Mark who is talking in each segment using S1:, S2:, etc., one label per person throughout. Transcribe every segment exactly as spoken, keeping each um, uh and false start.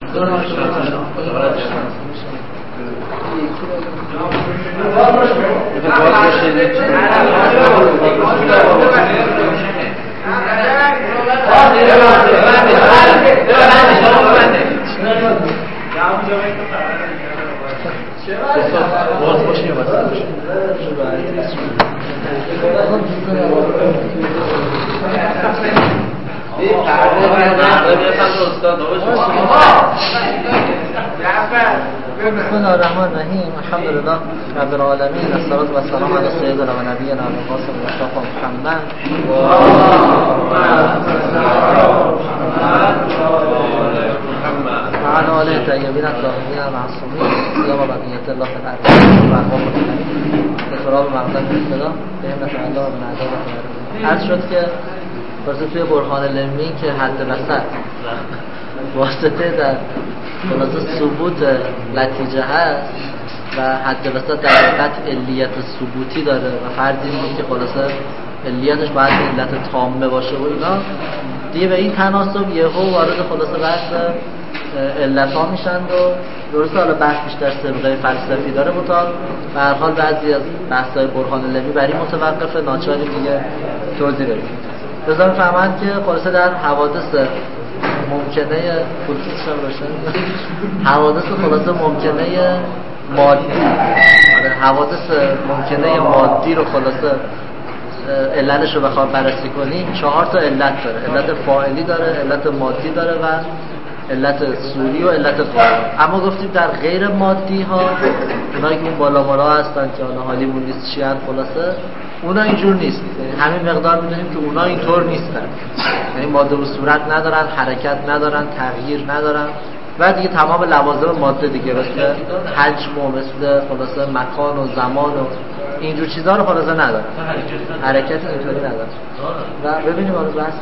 S1: بسم الله الرحمن الرحیم. الحمد لله رب العالمین، الصلاة و السلام علی سیدنا و نبینا القاسم مصطفی محمد و علی آله طیبین الطاهرین المعصومین یا و بقیت الله فی الارض و اقوام المسلمین به سراب مقدم ابتدا به همت الله و بنعدا و خیرون. عرض شد که واسه توی برهان لمی که حد وسط واسطه در خلاصه ثبوت نتیجه هست و حد وسط در حقیقت علیت ثبوتی داره و فرض اینه که خلاصه علیتش باید علت تامه باشه و اینا دیگه به این تناسب یهو وارد خلاصه بحث علت ها میشن و درسته حالا بحث بیشتر سابقه فلسفی داره مطال به هر حال بعضی از بحث‌های برهان لمی بر این متوقفه، ناچاری دیگه توضیح بدیم. بذارم فهمند که خلاصه در حوادث ممکنه فلسفه باشه حوادث خلاصه ممکنه مادی، حوادث ممکنه مادی رو خلاصه علتش رو بخوام بررسی کنیم چهار تا علت داره. علت فاعلی داره، علت مادی داره و علت سوری و علت فاعلی. اما گفتیم در غیر مادی ها اونایی که اون بالا بالا هستن که حالا حالیمون نیست چی هست خلاصه اونا اینجور نیست، یعنی همین مقدار میدونیم که اونا اینطور نیستن، یعنی ماده و صورت ندارن، حرکت ندارن، تغییر ندارن و دیگه تمام لوازم ماده دیگه مثل حجم و مثل خلاصه مکان و زمان و اینجور چیزها رو خلاصه ندارن، حرکت اینطوری ندارن. و ببینیم آن بحث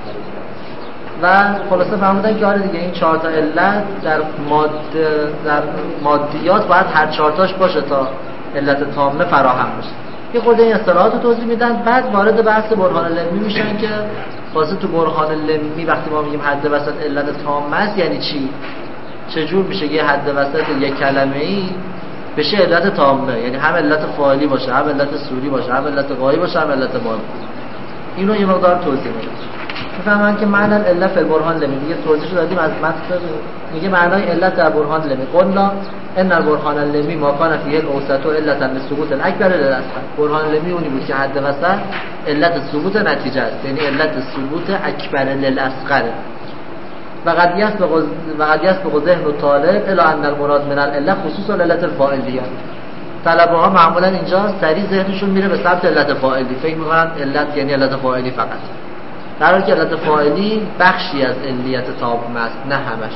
S1: و خلاصه فهمیدن که آره دیگه این چهار تا علت در ماده در مادیات باید هر چهار تاش باشه تا علت تامه فراهم بشه. یه خورده این اصطلاحات رو توضیح میدن، بعد وارد بحث برهان لمی میشن که واسه تو برهان لمی وقتی ما میگیم حد وسط علت تامه است یعنی چی؟ چجور میشه یه حد وسط یک کلمه ای بشه علت تامه، یعنی هم علت فاعلی باشه، هم علت سوری باشه، هم علت غایی باشه، هم علت مادی. اینو یه مقدار توضیح میدن. میفهمن که معنی علت فی البرهان لمی دیگه توضیحش دادیم از متن، میگه معنای علت در برهان لمی قلنا ان البرهان اللمی ما کان فیه الاوسط علتا لثبوت الاکبر للاصغر. برهان لمی اونی بود که حد وسط علت ثبوت نتیجه است، یعنی علت ثبوت اکبر للاصغر. و قد یسبق و قد یسبق ذهن طالب الی ان المراد من العله خصوص علت الفاعلیه. طلبه ها معمولا اینجا سریع ذهنشون میره به سمت علت فاعلی، فکر میکنن علت یعنی علت فاعلی فقط، در حالی که علت فاعلی بخشی از علیت تامه است نه همش.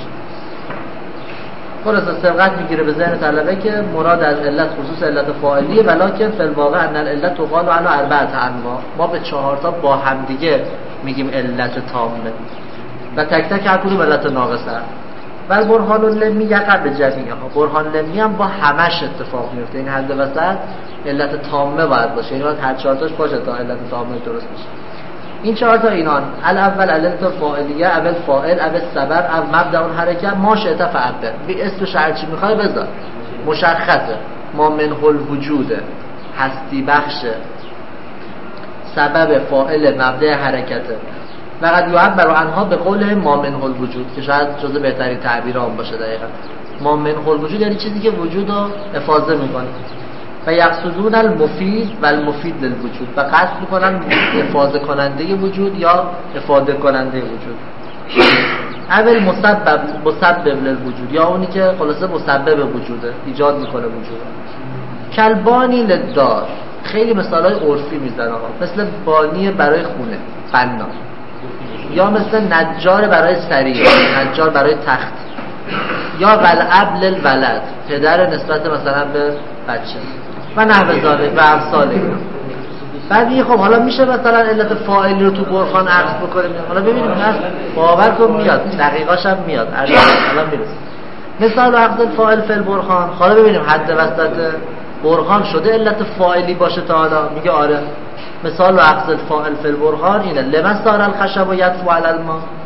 S1: خلاصه سبقت میگیره به ذهن طلبه که مراد از علت خصوص علت فاعلیه، ولکن فی الواقع ان العلت تقال علی اربعه انواع. ما به چهار تا با هم دیگه میگیم علت تامه و تک تک هر کدوم علت ناقصه. و برهان لمی یقع به جمیعها. برهان لمی هم با همش اتفاق میفته، این حد وسط علت تامه باید باشه، یعنی باید هر چهار تاش باشه تا علت تامه درست بشه. این چهار تا اینان الاول علت فاعلیه، اول فاعل، اول سبب، اول مبدأ الحرکه، ما شئت فعبر. به اسمش هر چی میخوای بذار، مشخصه، ما منه الوجود، هستی بخشه، سبب، فاعل، مبدأ حرکته. و قد یعبر عنها به قول ما منه الوجود که شاید جزء بهترین تعبیر آن باشه. دقیقاً ما منه الوجود یعنی چیزی که وجود رو افاضه میکنه. و یقصدون المفید و المفید للوجود، و قصد میکنن افاضه کننده وجود یا افاده کننده وجود. اول مسبب مسبب للوجود، یا اونی که خلاصه مسبب وجوده، ایجاد میکنه وجود. کلبانی للدار، خیلی مثالای عرفی میزنه، مثل بانی برای خونه، بنا، یا مثل نجار برای سریر، نجار برای تخت، یا ولعب للولد، پدر نسبت مثلا به بچه و نحو ذالک و امثال اینا. بعد میگه خب حالا میشه مثلا علت فاعلی رو تو برهان عکس بکنیم. حالا ببینیم هست باور کن میاد، دقیقاش هم میاد، الان میرسه. مثال عقد فاعل فی البرهان، حالا ببینیم حد وسط برهان شده علت فاعلی باشه تا حالا. میگه آره مثال عقد فاعل فی البرهان اینه، لمن صار الخشب و یطفو علی الماء.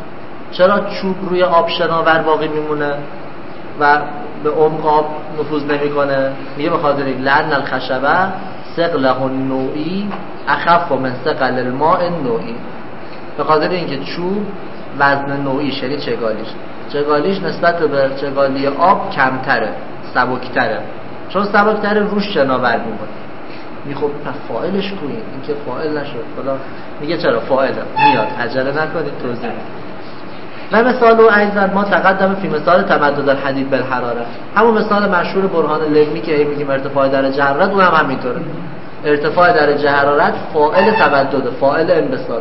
S1: چرا چوب روی آب شناور باقی میمونه و به عمق آب نفوذ نمیکنه؟ میگه به خاطر این لعن الخشبه ثقله النوعی اخف من ثقل الماء النوعی. به خاطر اینکه چوب وزن نوعیش یعنی چگالیش چگالیش نسبت به چگالی آب کمتره، سبکتره. چون سبکتره روش شناور میمونه. میگه خب فاعلش کوین، این که فاعل نشد. حالا میگه چرا فاعله؟ میاد، عجله نکنید توضیح. و مثال و ایضا ما تقدم فی مثال تمدد الحدید بالحراره، همون مثال مشهور برهان لمی که میگیم ارتفاع درجه حرارت، اون هم همینطوره. ارتفاع درجه حرارت فاعل تمدد، فاعل انبساطه.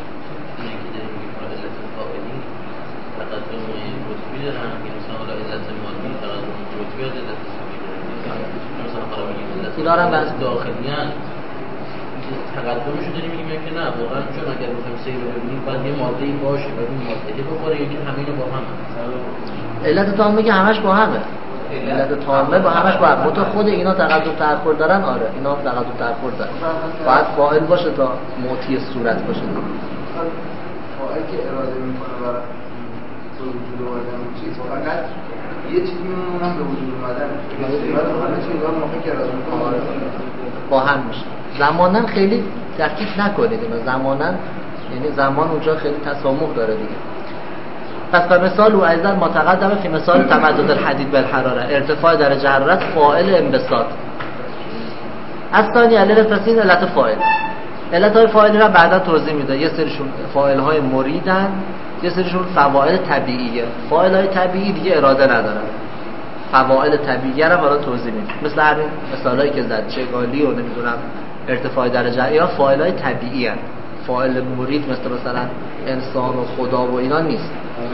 S1: اینا هم بس
S2: داخلیان تقدمشو داریم میگیم که نه واقعا، چون اگر بخوایم سیر رو ببینیم باید یه ماده‌ای باشه و این ماده بخوره یکی همین با هم هست.
S1: علت تامه که همش با همه، علت تامه با همش با هم. تو خود اینا تقدم تأخر دارن، آره اینا هم تقدم تأخر دارن. باید فاعل باشه تا معطی صورت باشه.
S3: فاعل که اراده میکنه و وجود اومدن چیز فقط یه چیزی میمونم به وجود اومدن. بعد همه چیزا موقعی که اراده میکنه
S1: با هم میشه. زمانن خیلی دقیق نکنید اینا، زمانن یعنی زمان اونجا خیلی تسامح داره دیگه. پس به مثال و ایضا ما تقدم فی مثال تمدد الحدید بالحراره، ارتفاع درجه حرارت فاعل انبساط. از ثانی علت پسین علت فاعل. علت های فاعلی را بعدا توضیح میده. یه سریشون فاعل های مریدن، یه سریشون فواعل طبیعیه. فاعل های طبیعی دیگه اراده ندارن. فواعل طبیعیه رو حالا توضیح میدم. مثل همین مثالایی که زد، چگالی و نمیدونم ارتفاع درجه، یا فاعل های طبیعی هستند. فاعل مرید مثل مثلا انسان و خدا و اینا نیست.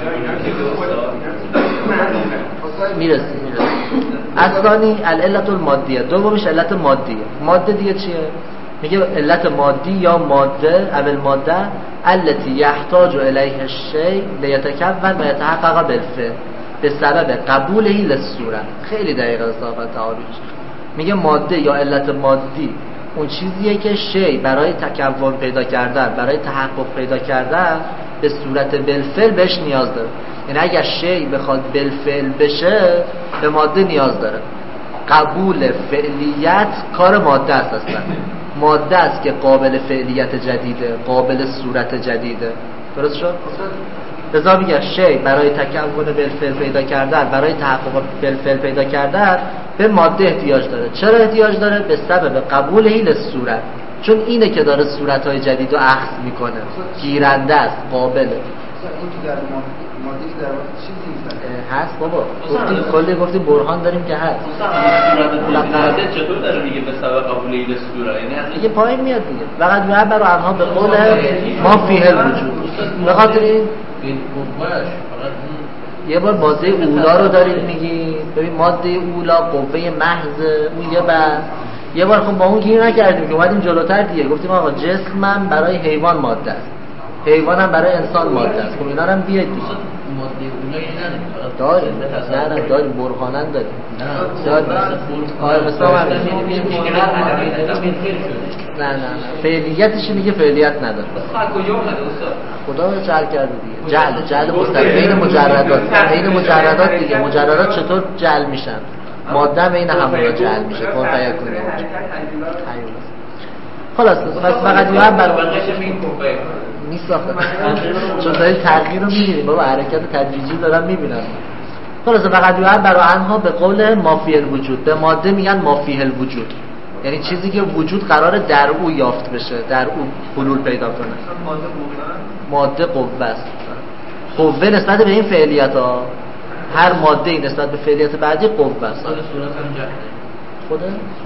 S1: میرسیم اصلانی العلت المادیه. دومش علت مادیه. ماده دیگه چیه؟ میگه علت مادی یا ماده اول ماده التي يحتاج الیه الشیء لیتکون و یتحقق بالفعل به سبب قبوله للصوره. خیلی دقیق اضافه تعابیرش. میگه ماده یا علت مادی اون چیزیه که شی برای تکون پیدا کردن، برای تحقق پیدا کردن به صورت بالفعل بهش نیاز داره. یعنی اگر شی بخواد بالفعل بشه به ماده نیاز داره. قبول فعلیت کار ماده است. اصلا ماده است که قابل فعلیت جدیده، قابل صورت جدیده. درست شد؟ لذا میگه شی برای تکون بالفعل پیدا کردن، برای تحقق بالفعل پیدا کردن به ماده احتیاج داره. چرا احتیاج داره؟ به سبب قبول هیل صورت، چون اینه که داره صورت‌های جدید رو اخذ میکنه، گیرنده است، قابله.
S3: این که در ماده که در واقع چیزی نیست
S1: هست بابا، گفتیم کلی گفتیم برهان داریم که هست.
S2: ماده چطور داره میگه به سبب قبول هیل صورت؟ یعنی از
S1: دیگه پایین میاد دیگه. فقط معبر آنها به قول ما فیه الوجود. به خاطر این یه بار بازه اولا رو دارید میگی، ببین ماده اولا قوه محض اون یه بس، یه بار خب با اون گیر نکردیم که اومدیم جلوتر دیگه گفتیم آقا جسمم برای حیوان ماده است، حیوانم برای انسان ماده است. خب اینا رو هم بیاید دیگه.
S2: ماده اولایی نداریم
S1: داریم، نه نه داریم، برهانن داریم. نه آره مثلا نه نه نه فعلیتش میگه فعلیت نداره.
S2: کجا اومده استاد؟
S1: خدا رو جعل کرده دیگه. جعل جعل مستقیم بین مجردات، بین مجردات دیگه. مجردات چطور جعل میشن؟ ماده بین همون جعل میشه. کن فیکون خلاص. پس فقط یه بر نیست آخه، چون دارید تغییر رو میبینید بابا، حرکت تدریجی دارم میبینم. خلاص فقط یه برای آنها به قول مافی الوجود، به ماده میگن مافی الوجود، یعنی چیزی که وجود قراره در او یافت بشه، در او حلول پیدا کنه. ماده قوه است. قوه نسبت به این فعلیت ها، هر ماده ای نسبت به فعلیت بعدی قوه است. خوده؟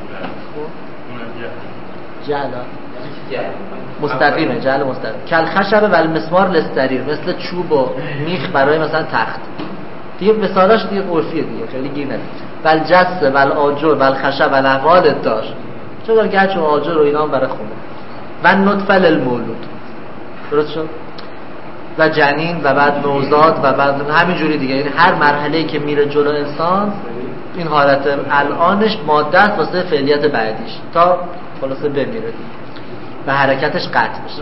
S1: جعل مستقیمه، جعل مستقیم. کل خشب و المسمار لستریر، مثل چوب و میخ برای مثلا تخت دیگه. مثالاش دیگه عرفیه دیگه، خیلی گیر ندید. ول جسه ول آجر ول خشب ول احوال داشت، چون گچ و آجر و اینا هم برای خونه. و نطفه للمولود، درست شد؟ و جنین و بعد نوزاد و بعد همینجوری دیگه. یعنی هر مرحله‌ای که میره جلو انسان این حالت الانش ماده است واسه فعلیت بعدیش تا خلاصه بمیره. و حرکتش قطع بشه.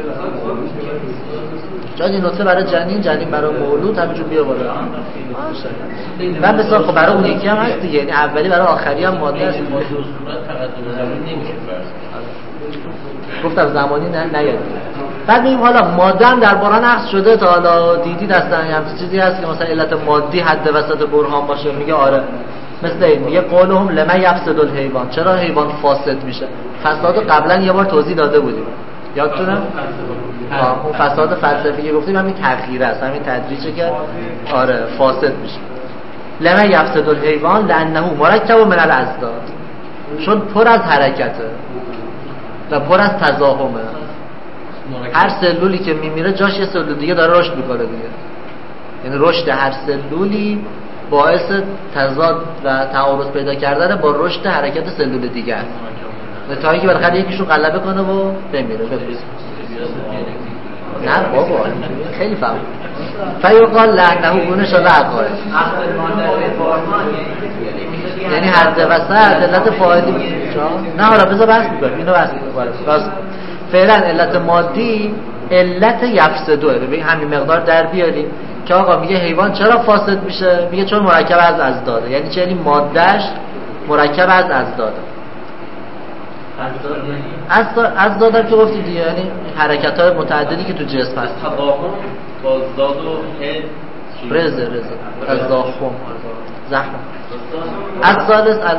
S1: جای این نطفه برای جنین، جنین برای مولود، همینجور بیا بالا. و مثلا خب برای اون یکی هم هست دیگه، یعنی اولی برای آخری هم ماده است. گفتم زمانی نه نیاد. بعد میگیم حالا ماده هم در قرآن نقض شده، تا حالا دیدید اصلا همین چیزی هست که مثلا علت مادی حد وسط برهان باشه؟ میگه آره. مثل این میگه قولهم لما یفسد الحیوان، چرا حیوان فاسد میشه؟ فساد قبلا یه بار توضیح داده بودیم، یادتونه؟ آه اون فساد فلسفی که گفتیم همین تغییر است، همین تدریجه که آره فاسد میشه. لما یفسد الحیوان لانه مرکب من الازداد، چون پر از حرکته و پر از تزاحمه. هر سلولی که میمیره جاش یه سلول دیگه داره رشد میکنه دیگه، یعنی رشد هر سلولی باعث تضاد و تعارض پیدا کردن با رشد حرکت سلول دیگه است، تا اینکه بالاخره یکیشو غلبه کنه و بمیره. نه بابا خیلی فهم. فیقال لعنه گونه شده عقاید، یعنی حد وسط علت فاعلی. نه حالا بذار بحث میکنم اینو بحث میکنم. فعلا علت مادی علت یفسدوه. ببین همین مقدار در بیاریم که آقا میگه حیوان چرا فاسد میشه؟ میگه چون مرکب از ازداده. یعنی چه؟ یعنی مادهش مرکب از ازداده. ازداد ازداد که گفتید دیگه، یعنی حرکت‌های متعددی که تو جسم هست.
S2: تضاحم با ازداد و حد
S1: رزه رزه تضاحم زحم. از ثالث ال...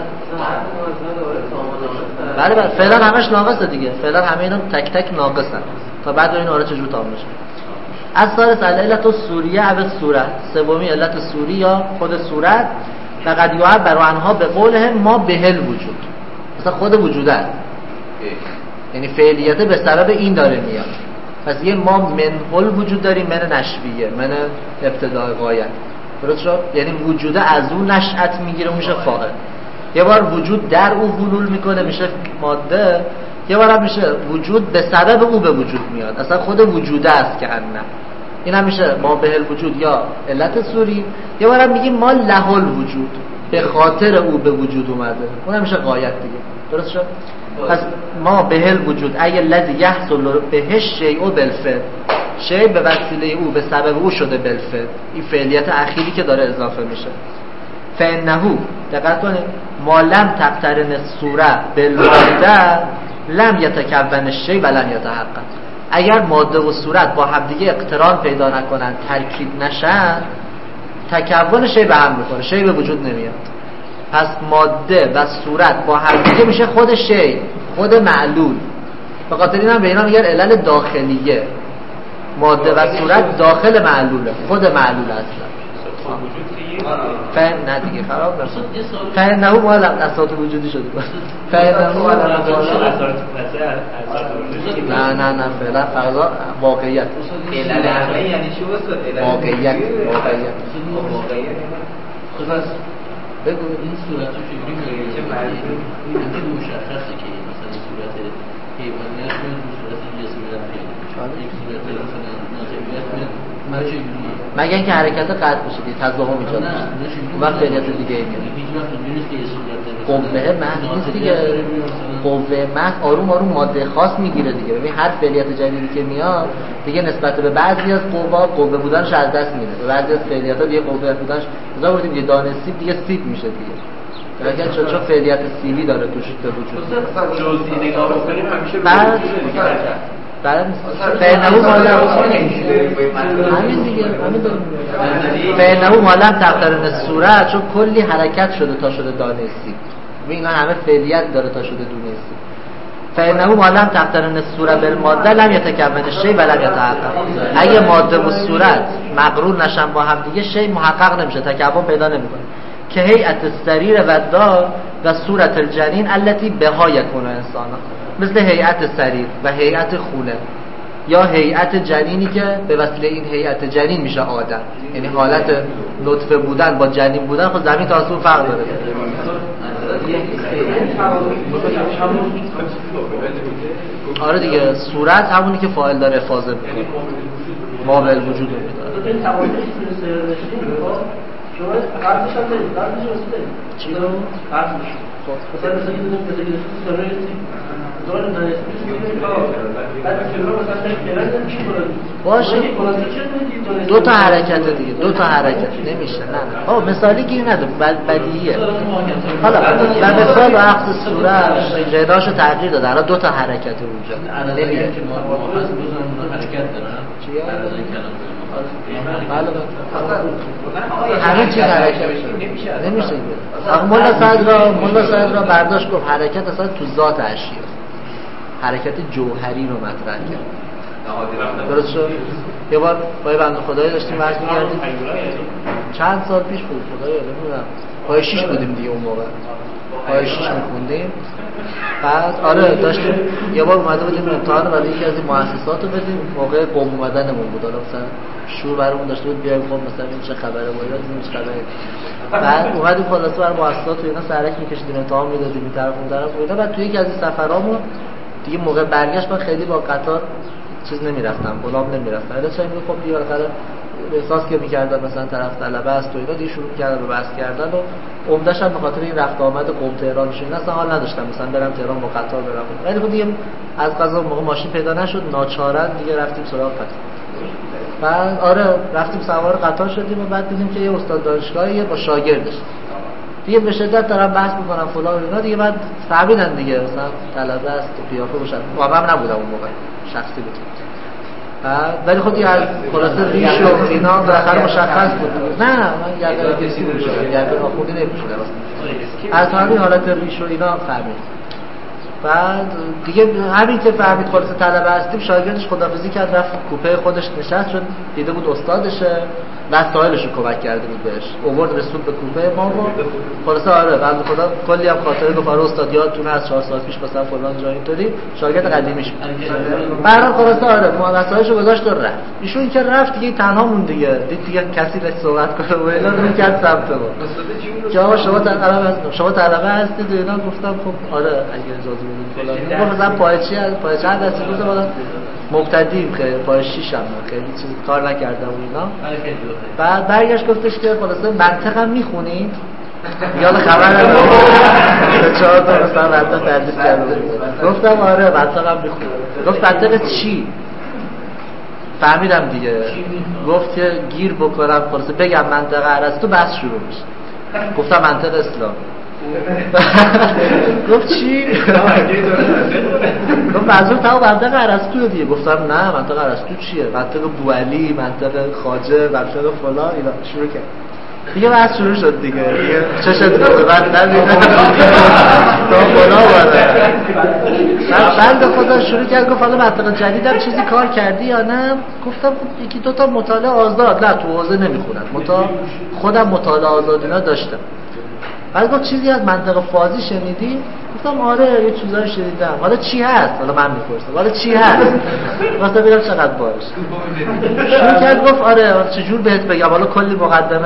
S1: بله بله فعلا همش ناقصه دیگه، فعلا همه اینا تک تک ناقصن تا بعد این آره چجور تمام میشه. از ثالث علت السوریه او صورت، سومی علت سوری یا خود صورت. و قد یعبر عنها به قولهم ما بهل وجود، مثلا خود وجوده است، یعنی فعلیت به سبب این داره میاد. پس یه ما منحل وجود داریم، من نشویه، من ابتدای غایت، درست شد؟ یعنی وجوده از اون نشأت میگیره میشه فاعل. یه بار وجود در او حلول میکنه میشه ماده، یه بار هم میشه وجود به سبب او به وجود میاد، اصلا خود وجوده است که ان. این هم میشه ما بهل وجود یا علت سوری. یه بار هم میگیم ما لهل وجود، به خاطر او به وجود اومده، اون هم میشه غایت دیگه، درست شد؟ پس ما بهل وجود ای الذی یحصل به شیء بالفعل، شیء به وسیله او به سبب او شده بالفعل، این فعلیت اخیری که داره اضافه میشه. فانه دقت کنید ما لم تقترن الصوره بالماده لم یتکون الشیء و لم یتحقق. اگر ماده و صورت با همدیگه اقتران پیدا نکنن، ترکیب نشن، تکون شیء به هم میکنه، شیء به وجود نمیاد. پس ماده و صورت با همدیگه میشه خود شیء، خود معلول. به خاطر این هم به اینا میگن علل داخلیه. ماده و صورت داخل معلوله، خود معلول اصلا. فهم نه دیگه خراب نشد. فهم نه مال اساس وجودی شده. فهم نه مال نه نه نه فعلا فقط واقعیت.
S3: علل عقلی یعنی چی واسه علل؟
S1: واقعیت واقعیت.
S3: واقعیت.
S2: خلاص
S1: بگو
S2: این صورت فکری میگه چه معنی؟ این که مشخصه که مثلا صورت حیوانی است، این صورت جسمیت میاد. یک صورت مثلا ناطقیت میاد.
S1: مگه اینکه حرکت قطع بشه دیگه، تضاهم ایجاد بشه، اون وقت فعلیت دیگه ای میاد. قوه محض نیست دیگه، قوه محض آروم آروم ماده خاص میگیره دیگه. ببین هر فعلیت جدیدی که میاد دیگه نسبت به بعضی از قوا قوه بودنش از دست میره، به بعضی از فعلیت‌ها دیگه قوه بودنش مثلا گفتیم دیگه دانه سیب دیگه سیب میشه دیگه، اگر چون چون فعلیت سیبی داره توش به وجود.
S3: جزئی نگاه بکنیم همیشه
S1: بعد بعد فعلنهو مالم همین دیگه همین داریم فعلنهو مالم تقدرن صورت، چون کلی حرکت شده تا شده دانه سیب. این همه فعلیت داره تا شده دونه سیب. فعلنهو مالم تقدرن صورت بالماده لم یتکون شیء و لم یتحقق. اگه ماده و صورت مقرون نشن با هم دیگه شیء محقق نمیشه، تکون پیدا نمیکنه. که هیئت السریر و دار و صورت الجنین التي بها یکون انسان، مثل هیئت سریر و هیئت خونه یا هیئت جنینی که به وسیله این هیئت جنین میشه آدم، یعنی حالت نطفه بودن با جنین بودن خود زمین تا آسمون فرق داره. آره دیگه صورت همونی که فاعل داره افاضه میکنه، ما به وجود میاد.
S4: شما قرضش هم دارید، قرضش رسیده چی رو؟ قرضش مثلا مثلا یه مثلا یه سرایتی دوران دانشجویی می‌بینیم بعد کلمه مثلا کلمه میشه
S1: باشه دو تا حرکت دیگه دو تا حرکت نمیشه نه آه مثالی گیر نده بدیهیه حالا و مثال و عقد صورت جناشو تغییر داده الان دو تا حرکت اونجا
S2: نمیگه که ما ما حسب بزنم حرکت دارن
S1: چیه
S2: بله
S1: همه چیز حرکت نمیشه نمیشه آقا مولا صدرا مولا صدرا برداشت گفت حرکت اصلا تو ذات اشیا حرکت جوهری رو مطرح کرد درست شد؟ یه بار با یه بنده خدایی داشتیم بحث می‌کردیم چند سال پیش بود خدایا نمیدونم پای شیش بودیم دیگه اون موقع پای شیش می‌خوندیم بعد آره داشتیم یه بار اومده بودیم امتحان برای یکی از این مؤسسات رو بدیم موقع قم اومدنمون بود حالا مثلا شور برامون داشته بود بیایم خب مثلا این چه خبره بود این چه خبره بعد اومدیم خلاصه برای مؤسسات و اینا سرک می‌کشیدیم امتحان می‌دادیم این طرف اون طرف و اینا بعد توی یکی از این سفرامون دیگه موقع برگشت من خیلی با قطار چیز نمیرفتم غلام نمیرفتم ولی چه میگه خب دیگه بالاخره احساس که می‌کردن مثلا طرف طلبه است و اینا دیگه شروع کردن به بحث کردن و عمده‌اش هم به خاطر این رفت آمد قم تهران شدن اصلا حال نداشتم مثلا برم تهران با قطار برم ولی خب دیگه از قضا موقع ماشین پیدا نشد ناچارن دیگه رفتیم سراغ قطار بعد آره رفتیم سوار قطار شدیم و بعد دیدیم که یه استاد دانشگاهی با شاگردش دیگه به شدت دارن بحث میکنن فلان اینا دیگه بعد فهمیدن دیگه مثلا طلبه است و قیافه باشن واقعا هم نبودم اون موقع شخصی بود ولی خب دیگه از خلاصه ریش و اینا بالاخره مشخص بود نه من گردن کسی نمی‌شدم گردن آخوندی نمی‌شدم از همین حالت ریش و اینا فهمید بعد دیگه همین که فهمید خلاصه طلبه هستیم شاگردش خدافظی کرد رفت کوپه خودش نشست شد دیده بود استادشه وسایلش رو کمک کرده بود بهش اوورد رسول به کوپه ما و خلاصه آره بنده خدا کلی هم خاطره گفت آره استاد یادتونه از چهار سال پیش مثلا فلان جا اینطوری شاگرد قدیمیش بود بعدم خلاصه آره ما وسایلشو گذاشت و رفت ایشون که رفت دیگه تنها مون دیگه دید دیگه کسی بهش صحبت کنه و اینا رو کرد سمت ما جواب شما طلبه هستید شما طلبه هستید و اینا گفتم خب آره اگه اجازه بدید فلان گفت مثلا پایچی پای چند دستی بود بالا مبتدیم خیلی پای شیشم خیلی چیز کار نکردم و اینا بعد برگشت گفتش که خلاصه منطقم میخونید یاد خبر ندارم چهار تا مثلا منطق تدریس کردم گفتم آره منطقم میخونید گفت منطق چی؟ فهمیدم دیگه گفت که گیر بکنم خلاصه بگم منطقه ارسطو بحث شروع میشه گفتم منطق اسلام گفت چی؟ گفت منظور تو منطق ارسطو دیگه گفتم نه منطق ارسطو چیه؟ منطق بوالی، منطق خواجه، منطق فلان اینا شروع کرد دیگه بحث شروع شد دیگه دیگه چشت گفت بعد ندیدم تا فلا باره بند خدا شروع کرد گفت حالا منطق جدیدم چیزی کار کردی یا نه؟ گفتم خب یکی دوتا مطالعه آزاد نه تو حوزه نمیخونم مطالعه خودم مطالعه آزاد اینا داشتم بعد گفت چیزی از منطق فازی شنیدی؟ گفتم آره یه چیزایی شنیدم حالا چی هست؟ حالا من میپرسم حالا چی هست؟ واسه ببینم چقدر باش شروع کرد گفت آره چجور بهت بگم حالا کلی مقدمه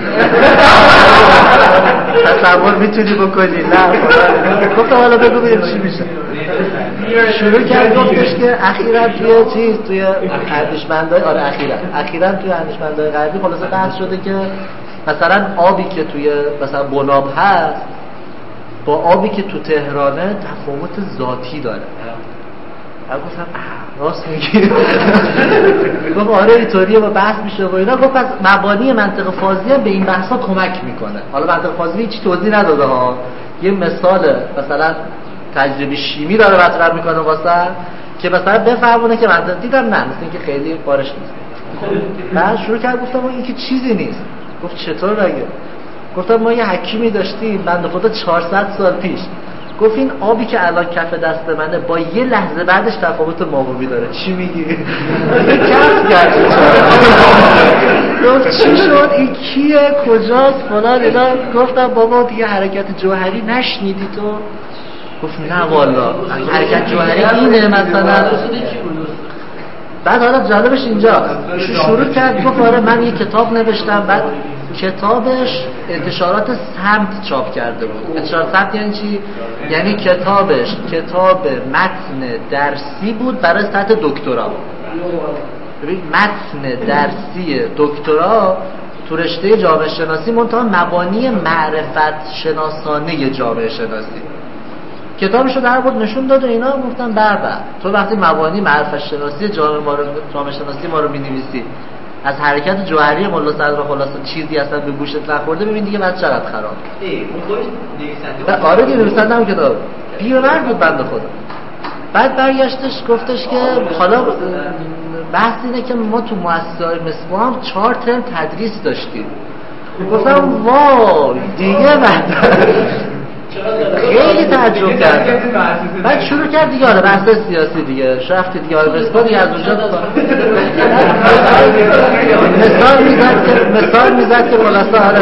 S1: تصور میتونی بکنی نه گفتم حالا بگو ببینیم چی میشه شروع کرد گفتش که اخیراً توی چیز توی اندیشمندای آره اخیراً اخیراً توی اندیشمندای غربی خلاصه بحث شده که مثلا آبی که توی مثلا بناب هست با آبی که تو تهرانه تفاوت ذاتی داره من گفتم راست میگی گفت آره اینطوریه با بحث میشه و اینا گفت پس مبانی منطق فازی هم به این بحثا کمک میکنه حالا منطق فازی هیچ توضیح نداده ها یه مثال مثلا تجربی شیمی داره مطرح میکنه واسه که مثلا بفهمونه که منطق دیدم نه مثلا اینکه خیلی بارش نیست بعد شروع کرد گفتم این که چیزی نیست گفت چطور مگه گفتم ما یه حکیمی داشتیم بنده خدا چهارصد سال پیش گفت این آبی که الان کف دست منه با یه لحظه بعدش تفاوت ماهوی داره چی میگی کف گردی گفت چی شد این کیه کجاست فلان اینا گفتم بابا دیگه حرکت جوهری نشنیدی تو گفت نه والا حرکت جوهری اینه مثلا بعد حالا جالبش اینجاست شروع کرد گفت آره من یه کتاب نوشتم بعد کتابش انتشارات سمت چاپ کرده بود انتشارات سمت یعنی چی؟ یعنی کتابش کتاب متن درسی بود برای سطح دکترا ببین متن درسی دکترا تو رشته جامعه شناسی منتها مبانی معرفت شناسانه جامعه شناسی کتابشو در آورد نشون داد و اینا. گفتن بابا تو وقتی مبانی معرفت شناسی جامعه ما رو جامعه شناسی ما رو می‌نویسی از حرکت جوهری مولا صدر خلاصه چیزی اصلا به گوشت نخورده، ببین دیگه بعد چقدر خراب.
S4: ای اون خودش نویسنده.
S1: آره دیگه نویسنده هم کتاب. پیرمرد بود بنده خدا. بعد برگشتش گفتش که حالا بحث اینه که ما تو مؤسسه‌های مصباح هم چهار ترم تدریس داشتیم. گفتم وای دیگه بعد خیلی تعجب کردم. بعد شروع کرد دیگه آره بحث سیاسی دیگه رفت دیگه آره مصباح دیگه از اونجا مثال میزد که مثال میزد که خلاصه آره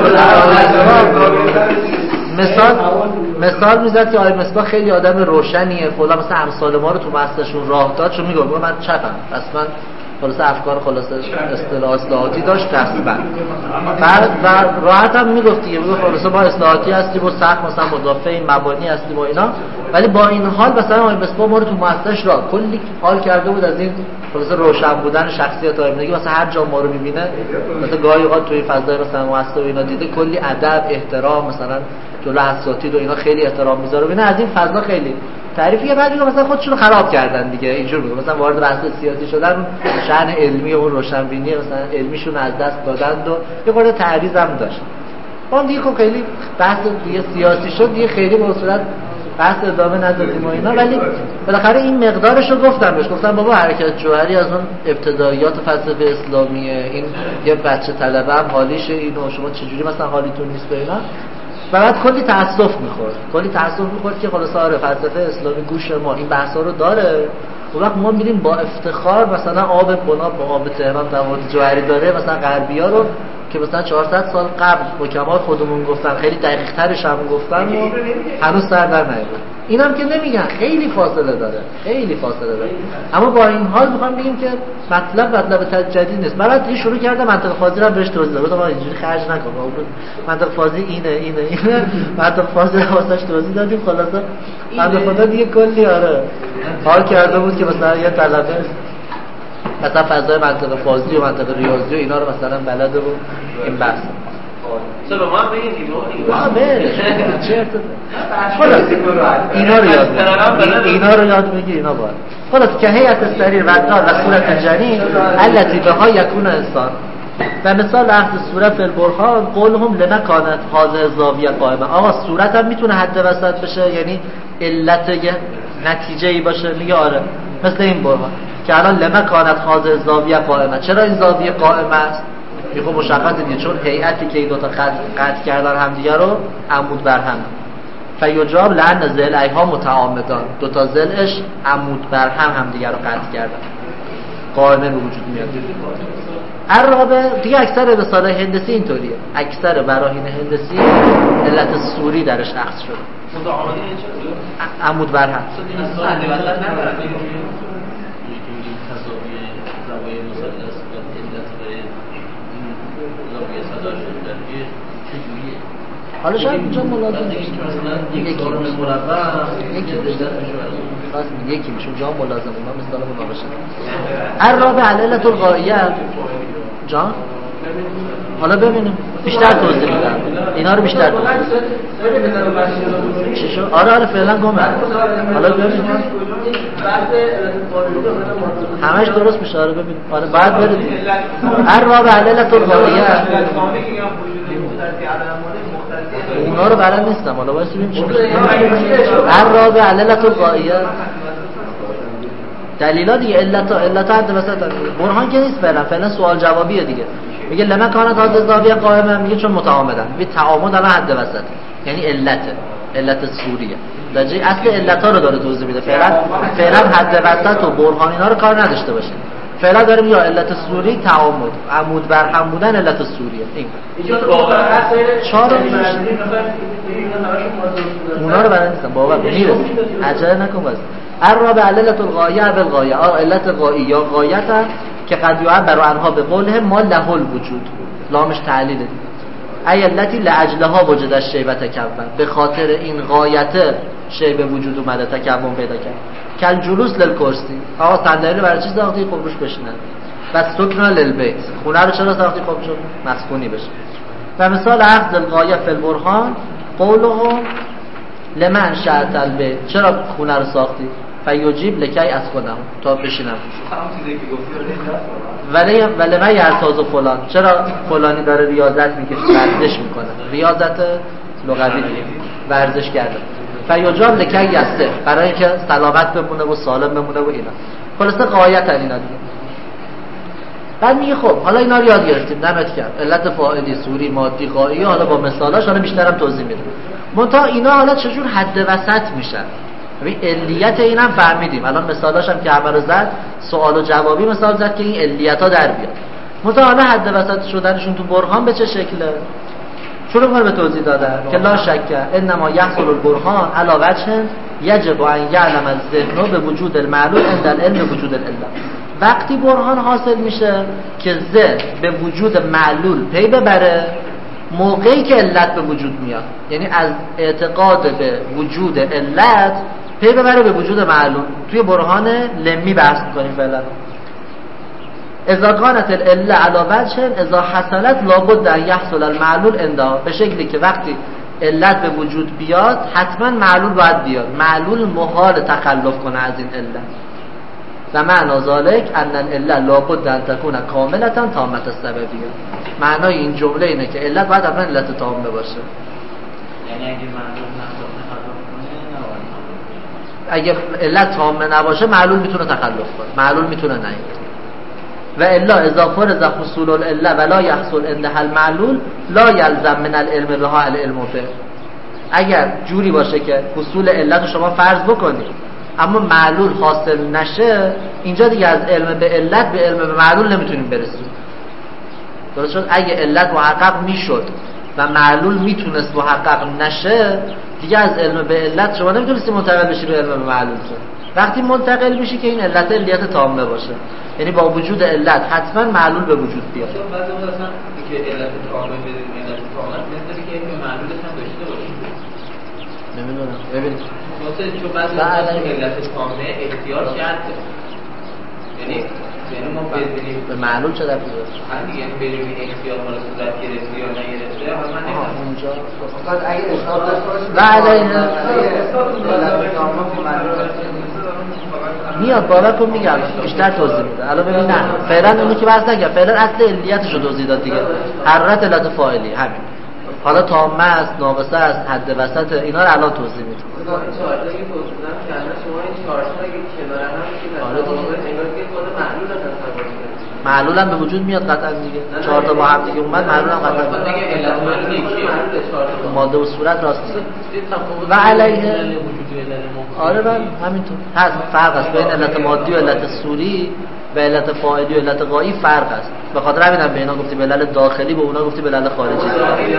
S1: مثال مثال میزد که آقای مصباح خیلی آدم روشنیه فلان، مثلا امثال ما رو تو مستشون راه داد. چون میگم من چپم اصلا خلاص افکار خلاص اصطلاح اصلاحاتی داشت تقریبا. بعد و راحت هم میگفت دیگه میگفت خلاص ما اصلاحاتی هستیم و سخت مثلا مدافع این مبانی هستیم و اینا، ولی با این حال مثلا آقای مصباح ما رو تو مستش راه کلی حال کرده بود از این خلاص روشن بودن شخصیت آیندگی. مثلا هر جا ما رو میبینه مثلا گاهی اوقات توی فضای مثلا مؤسسه و اینا دیده کلی ادب احترام مثلا جلو اساتید و اینا خیلی احترام میذاره و اینا از این فضا خیلی تعریفیه. بعد میگه مثلا خودشون رو خراب کردن دیگه اینجور میگه مثلا وارد بحث سیاسی شدن شأن علمی و اون روشنبینی مثلا علمیشون از دست دادند و یه خورده تعریض هم داشت. اون دیگه خب خیلی بحث دیگه سیاسی شد دیگه خیلی به صورت بحث ادامه ندادیم و اینا، ولی بالاخره این مقدارش رو گفتم بهش. گفتم بابا حرکت جوهری از اون ابتداییات فلسفه اسلامیه، این یه بچه طلبه هم حالیشه اینو شما چجوری مثلا حالیتون نیست به اینا. و بعد کلی تأسف میخورد کلی تأسف میخورد که خلاص آره فلسفه اسلامی گوش ما این بحثا رو داره. اون وقت ما میریم با افتخار مثلا آب بنا با آب تهران در مورد جوهری داره مثلا غربی‌ها رو که مثلا چهارصد سال قبل حکما خودمون گفتن خیلی دقیق ترش هم گفتن و هنوز سر در نیامده. اینم که نمیگن خیلی فاصله داره خیلی فاصله داره. اما با این حال میخوام بگیم که مطلب مطلب جدید نیست. من بعد شروع کردم منطق فاضی رو بهش توضیح دادم. ما اینجوری خرج نکنم منطق فاضی اینه اینه اینه منطق فاضی رو واسش توضیح دادیم. خلاصا من خدا دیگه کلی آره حال کرده بود که مثلا یه طلبه مثلا فضای منطق فاضی و منطق ریاضی و اینا رو مثلا بلده بود این بحث
S4: چرا ما بگیم
S1: ما بله چرت خلاص اینا رو یاد بگیر اینا رو یاد بگیر اینا باید خلاص که هیئت السریر و النار و صورت جنین التي بها یکون انسان و مثال اخذ صورت فی البرهان قولهم لما کانت هذه زاویه قائمه. آقا صورت هم میتونه حد وسط بشه یعنی علت نتیجه ای باشه. میگه آره مثل این برهان که الان لما کانت هذه زاویه قائمه. چرا این زاویه قائمه است؟ میگه مشخصه دیگه چون هیئتی که این دو تا قطع کردن همدیگه رو عمود بر هم. فیجاب لعن ضلعیها متعامدان دو تا ضلعش عمود بر هم همدیگه رو قطع کردن قائمه به وجود میاد. عرابه دیگه اکثر رساله هندسی اینطوریه. اکثر براهین هندسی علت سوری درش اخذ شده.
S4: متعامدین چه
S1: عمود بر هم. حالا شاید اینجا ملازم
S2: یکی مثلا یک مربع
S1: یکی دیگر خاص یکی میشه اونجا ملازم اونا مثلا مناقشه. عرابه علت الغایه جان حالا ببینیم بیشتر توضیح میدم اینا رو بیشتر توضیح چی شو؟ آره آره فعلا گمه حالا ببینیم همش درست میشه. آره ببین آره بعد برید عرابه علت الغایه اونا رو بلد نیستم حالا باید ببینیم چی میشه. عرابه علت الغایه دلیلا دیگه علت علت حد مثلا برهان که نیست فعلا فعلا سوال جوابیه دیگه. میگه لما کانت هذه زاویه قائمه میگه چون متعامدن به تعامد الان حد وسط یعنی علت علت سوریه درجه اصل علت‌ها رو داره توضیح میده. فعلا فعلا حد وسط و برهان اینا رو کار نداشته باشه. فعلا داریم یا علت سوری تعامد عمود بر هم بودن علت سوریه این چهار اونا رو برای نیستم بابا میرسه عجله نکن بس. عرب علت الغایه بالغایه علت غایی یا غایت که قد یعبر عنها به قوله ما له الوجود لامش تعلیل دید ای علتی لاجلها وجد الشیء تکون به خاطر این غایت شیء به وجود اومده تکون پیدا کرد. کل جلوس للکرسی آقا صندلی برای چی ساختی؟ خب روش بشینن. و سکنا للبیت خونه رو چرا ساختی؟ خب شد مسکونی بشه. و مثال اخذ الغایه فی البرهان قولهم لمن شأت البیت، چرا خونه رو ساختی؟ فیجیب لکی از خودم تا بشینم. ولی ولی من یرتاز فلان، چرا فلانی داره ریاضت میکشه، ورزش میکنه، ریاضت لغوی دیگه، ورزش کرده. فیجاب لکی یسته، برای اینکه سلامت بمونه و سالم بمونه و اینا. خلاصه غایت اینا دیگه. بعد میگه خب حالا اینا رو یاد گرفتیم، دمت کرد، علت فاعلی، صوری، مادی، غایی، حالا با مثالاش حالا بیشترم توضیح میدم. منتها اینا حالا چجور حد وسط میشن؟ ببین علیت اینم فهمیدیم، الان مثالاش هم که همه رو زد، سوال و جوابی مثال زد که این علیت‌ها در بیاد. منتها حالا حد وسط شدنشون تو برهان به چه شکله؟ شروع کنه به توضیح دادن که لا شک انما یحصل البرهان علی وجه یجب ان یعلم الذهن به وجود المعلول عند العلم وجود العله. وقتی برهان حاصل میشه که ذهن به وجود معلول پی ببره موقعی که علت به وجود میاد، یعنی از اعتقاد به وجود علت پی ببره به وجود معلول. توی برهان لمی بحث میکنیم فعلا. اذا كانت العله على وجه اذا حصلت لابد ان يحصل المعلول عندها، به شکلی که وقتی علت به وجود بیاد حتما معلول باید بیاد، معلول محال تخلف کنه از این علت. و معنی ذالک ان العله لابد ان تكون کاملا تامه السببیه. معنای این جمله اینه که علت باید حتما علت تامه باشه.
S2: یعنی اگه معلول نباشه
S1: اگه علت تامه نباشه معلول میتونه تخلف کنه، معلول میتونه نیاد. و الا اذا فرض حصول العله ولا يحصل عندها المعلول لا يلزم من العلم بها العلم به. اگر جوری باشه که حصول علت رو شما فرض بکنید اما معلول حاصل نشه، اینجا دیگه از علم به علت به علم به معلول نمیتونیم برسیم. درست شد؟ اگه علت محقق میشد و معلول میتونست محقق نشه، دیگه از علم به علت شما نمیتونستی منتقل بشی به علم به معلول. وقتی منتقل میشی که این علت علیت تامه باشه، یعنی با وجود علت حتما معلول به وجود بیاد.
S2: چون بعضی وقت اصلا که علت تامه بدون علت تامه مثل که علم معلولش هم داشته باشه.
S1: نمیدونم. ببینید.
S2: مثلا چون بعضی وقت علت تامه اختیار شرطه. یعنی یعنی ما بدونیم
S1: به معلول چه دفعه داره؟
S2: همین یعنی بدونیم اختیار مال صورت گرفته یا نگرفته، حالا من نمیدونم
S1: اونجا
S3: فقط اگه حساب داشته باشه
S1: بعد این میاد باور کن میگم بیشتر توضیح میده. الان ببین نه فعلا اونی که بحث نگم، فعلا اصل علیتش رو توضیح داد دیگه. حرارت علت فاعلی همین. حالا تامه است، ناقصه است، حد وسط، اینا رو الان توضیح میدم.
S4: چهار تا که توضیح دادم که الان شما این چهار تا اگه کنار هم بشید
S1: آره دیگه
S4: انگار که خود معلول تصور کنید.
S1: معلول هم به وجود میاد قطعا دیگه. چهار تا با هم دیگه اومد معلول هم قطعا میاد.
S2: دیگه علت معلول یکیه.
S1: ماده و صورت راست نیست. و علیه آره من همینطور هست. فرق است بین علت مادی و علت صوری و علت فاعلی و علت غایی فرق است. به خاطر همینم به اینا گفتیم علت داخلی، به اونا گفتیم علت خارجی.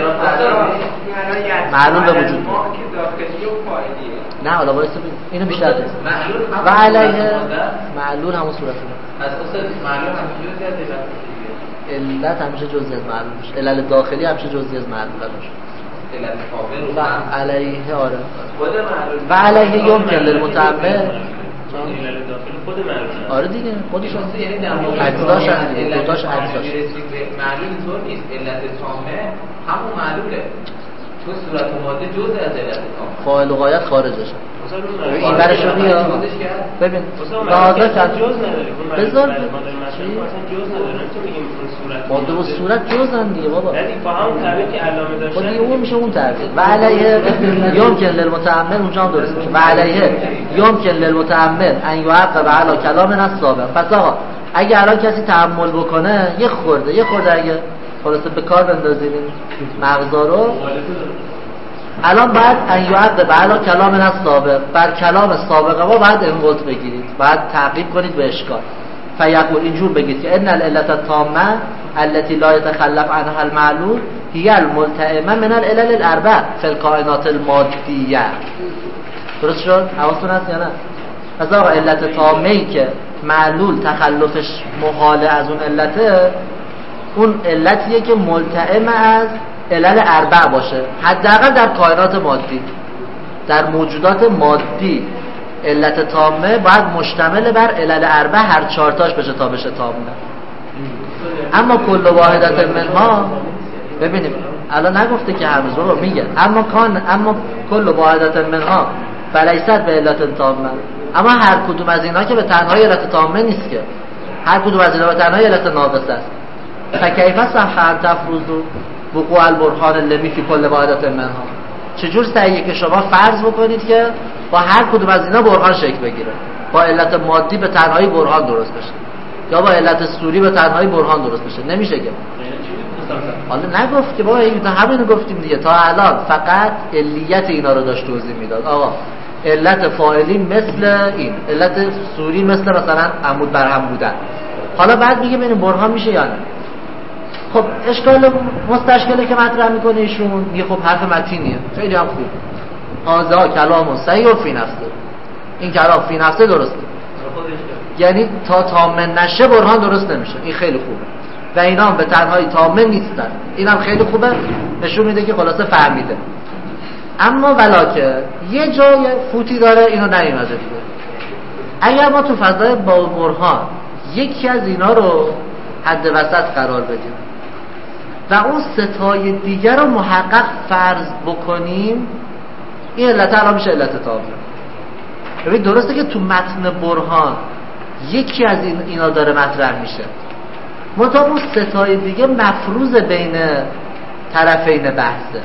S1: معلول به وجود میاد. نه حالا وایس اینو بیشتر بزن. و علیه معلول همون صورت
S2: از اصل معلول همیشه جزئی از
S1: علت همیشه جزئی از معلول میشه. علت داخلی همیشه جزئی از معلول میشه.
S2: علت کامل
S1: و علیه آره
S4: خود معلول
S1: و علیه یمکن للمتعمل
S4: خود معلول
S1: آره دیگه خودش
S2: یعنی در واقع
S1: اجزاش هم دیگه دوتاش اجزاش
S2: معلول طور نیست. علت تامه همون معلوله تو صورت و ماده جزء از علت تامه.
S1: فاعل و غایت خارجش این برشو بیا ببین لازم کرد
S4: جز نداره.
S1: بذار
S4: مثلا جز نداره تو میگیم صورت
S1: ماده و صورت جزن دیگه بابا.
S4: یعنی فهم تعبیر که علامه داشته
S1: خب دیگه اون میشه اون تعبیر. و علیه یمکن للمتعمل اونجا هم درست میشه. و علیه یمکن للمتعمل ان یعقب علی کلام السابق. پس آقا اگه الان کسی تأمل بکنه یه خورده یه خورده اگه خلاصه به کار بندازید مغزا رو، الان باید ان یعقب علی کلام السابق، بر کلام سابقه ما باید انقاط بگیرید، باید تعقیب کنید به اشکال. فیقول اینجور بگید که ان العلت التامه التي لا يتخلف عنها المعلول هي الملتئمه من العلل الاربع في الكائنات المادیه. درست شد؟ حواستون هست یا نه؟ پس آقا علت تامه‌ای که معلول تخلفش محاله از اون علته، اون علتیه که ملتئم از علل اربع باشه، حداقل در کائنات مادی. در موجودات مادی علت تامه باید مشتمل بر علل اربع هر چهارتاش بشه تا بشه تامه. اما کل واحدت منها ببینیم الان نگفته که هر روز رو میگه اما کان اما کل واحدت منها فلیست به علت تامه، اما هر کدوم از اینا که به تنهایی علت تامه نیست، که هر کدوم از اینا به تنهایی علت ناقصه است. فکیف صح ان تفرضوا وقوع البرهان اللمی فی کل واحدت منها، چجور صحیحه که شما فرض بکنید که با هر کدوم از اینا برهان شکل بگیره، با علت مادی به تنهایی برهان درست بشه یا با علت صوری به تنهایی برهان درست بشه؟ نمیشه که. حالا نگفت که بابا این تا همینو گفتیم دیگه، تا الان فقط علیت اینا رو داشت توضیح میداد. آقا علت فاعلی مثل این، علت صوری مثل مثلا عمود برهم بودن. حالا بعد میگه ببین برهان میشه یا نه. خب اشکال مستشکله که مطرح میکنه ایشون، میگه خب حرف متینیه، خیلی هم خوب. آزا کلام صحیح و فی نفسه، این کلام فی نفسه درسته، یعنی تا تامه نشه برهان درست نمیشه، این خیلی خوبه. و اینا هم به تنهایی تامه نیستن، این هم خیلی خوبه، نشون میده که خلاصه فهمیده. اما ولاکه یه جای فوتی داره، اینو نمیمده دیگه. اگر ما تو فضای با برهان یکی از اینا رو حد وسط قرار بدیم و اون ستای دیگر رو محقق فرض بکنیم، این علت الان میشه علت تامه. ببین درسته که تو متن برهان یکی از این اینا داره مطرح میشه، منتها اون ستای دیگه مفروض بین طرفین بحثه.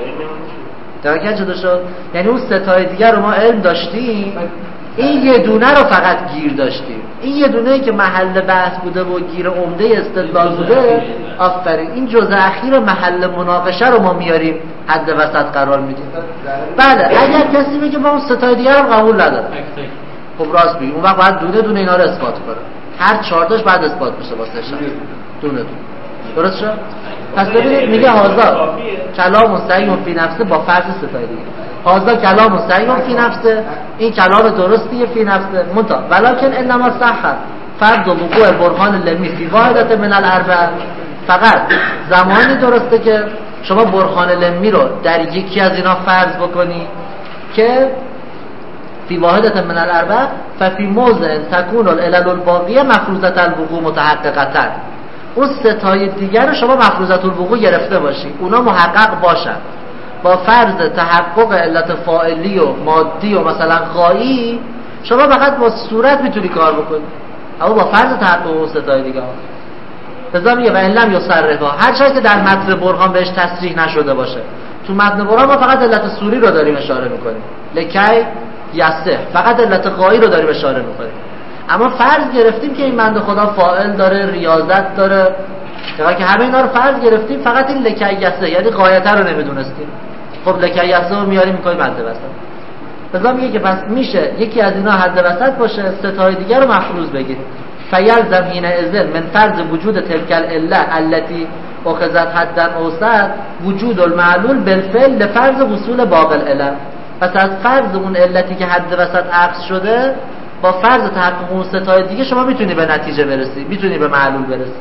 S1: درکه چطور شد؟ یعنی اون ستای دیگه رو ما علم داشتیم، این یه دونه رو فقط گیر داشتیم، این یه دونه‌ای که محل بحث بوده و گیر عمده استدلال بوده. آفرین، این جزء اخیر محل مناقشه رو ما میاریم حد وسط قرار میدیم. بله اگر کسی بگه ما اون ستای دیگه رو قبول نداره، خب راست میگه، اون وقت باید دونه دونه اینا رو اثبات کنه، هر چهار تاش بعد اثبات بشه واسه شما دونه دونه. درست شد؟ پس ببینید میگه هازا کلام صحیح فی نفسه با فرض ستای دیگه، هازا کلام صحیح فی نفسه، این کلام درستیه فی نفسه، منتها ولکن انما صح فرض وقوع برهان لمی فی واحدت من الاربع، فقط زمانی درسته که شما برهان لمی رو در یکی از اینا فرض بکنی که فی واحدت من الاربع ففی موضع تکون العلل الباقیه مفروضه الوقوع متحققه، اون ستای دیگر رو شما مفروضه الوقوع گرفته باشی، اونا محقق باشن با فرض تحقق علت فاعلی و مادی و مثلا غایی، شما فقط با صورت میتونی کار بکنی، اما با فرض تحقق اون ستای دیگر. لذا میگه و ان لم یصرفها، هر چیزی که در متن برهان بهش تصریح نشده باشه، تو متن برهان ما فقط علت صوری رو داریم اشاره میکنیم، لکی یسه فقط علت غایی رو داریم اشاره میکنیم. اما فرض گرفتیم که این بنده خدا فاعل داره، ریاضت داره، که همه اینا رو فرض گرفتیم، فقط این لکی یسه یعنی غایت رو نمیدونستیم. خب لکی یسه رو میاریم میکنیم حد وسط. لذا میگه که پس میشه یکی از اینا حد وسط باشه، ستای دیگر رو مفروض بگید. فیلزم حینئذ من فرض وجود تلک العله التي اخذت حدا اوسط وجود المعلول بالفعل لفرض وصول باقی العلل. پس از فرض اون علتی که حد وسط عکس شده با فرض تحقق اون ستای دیگه شما میتونی به نتیجه برسی، میتونی به معلول برسی.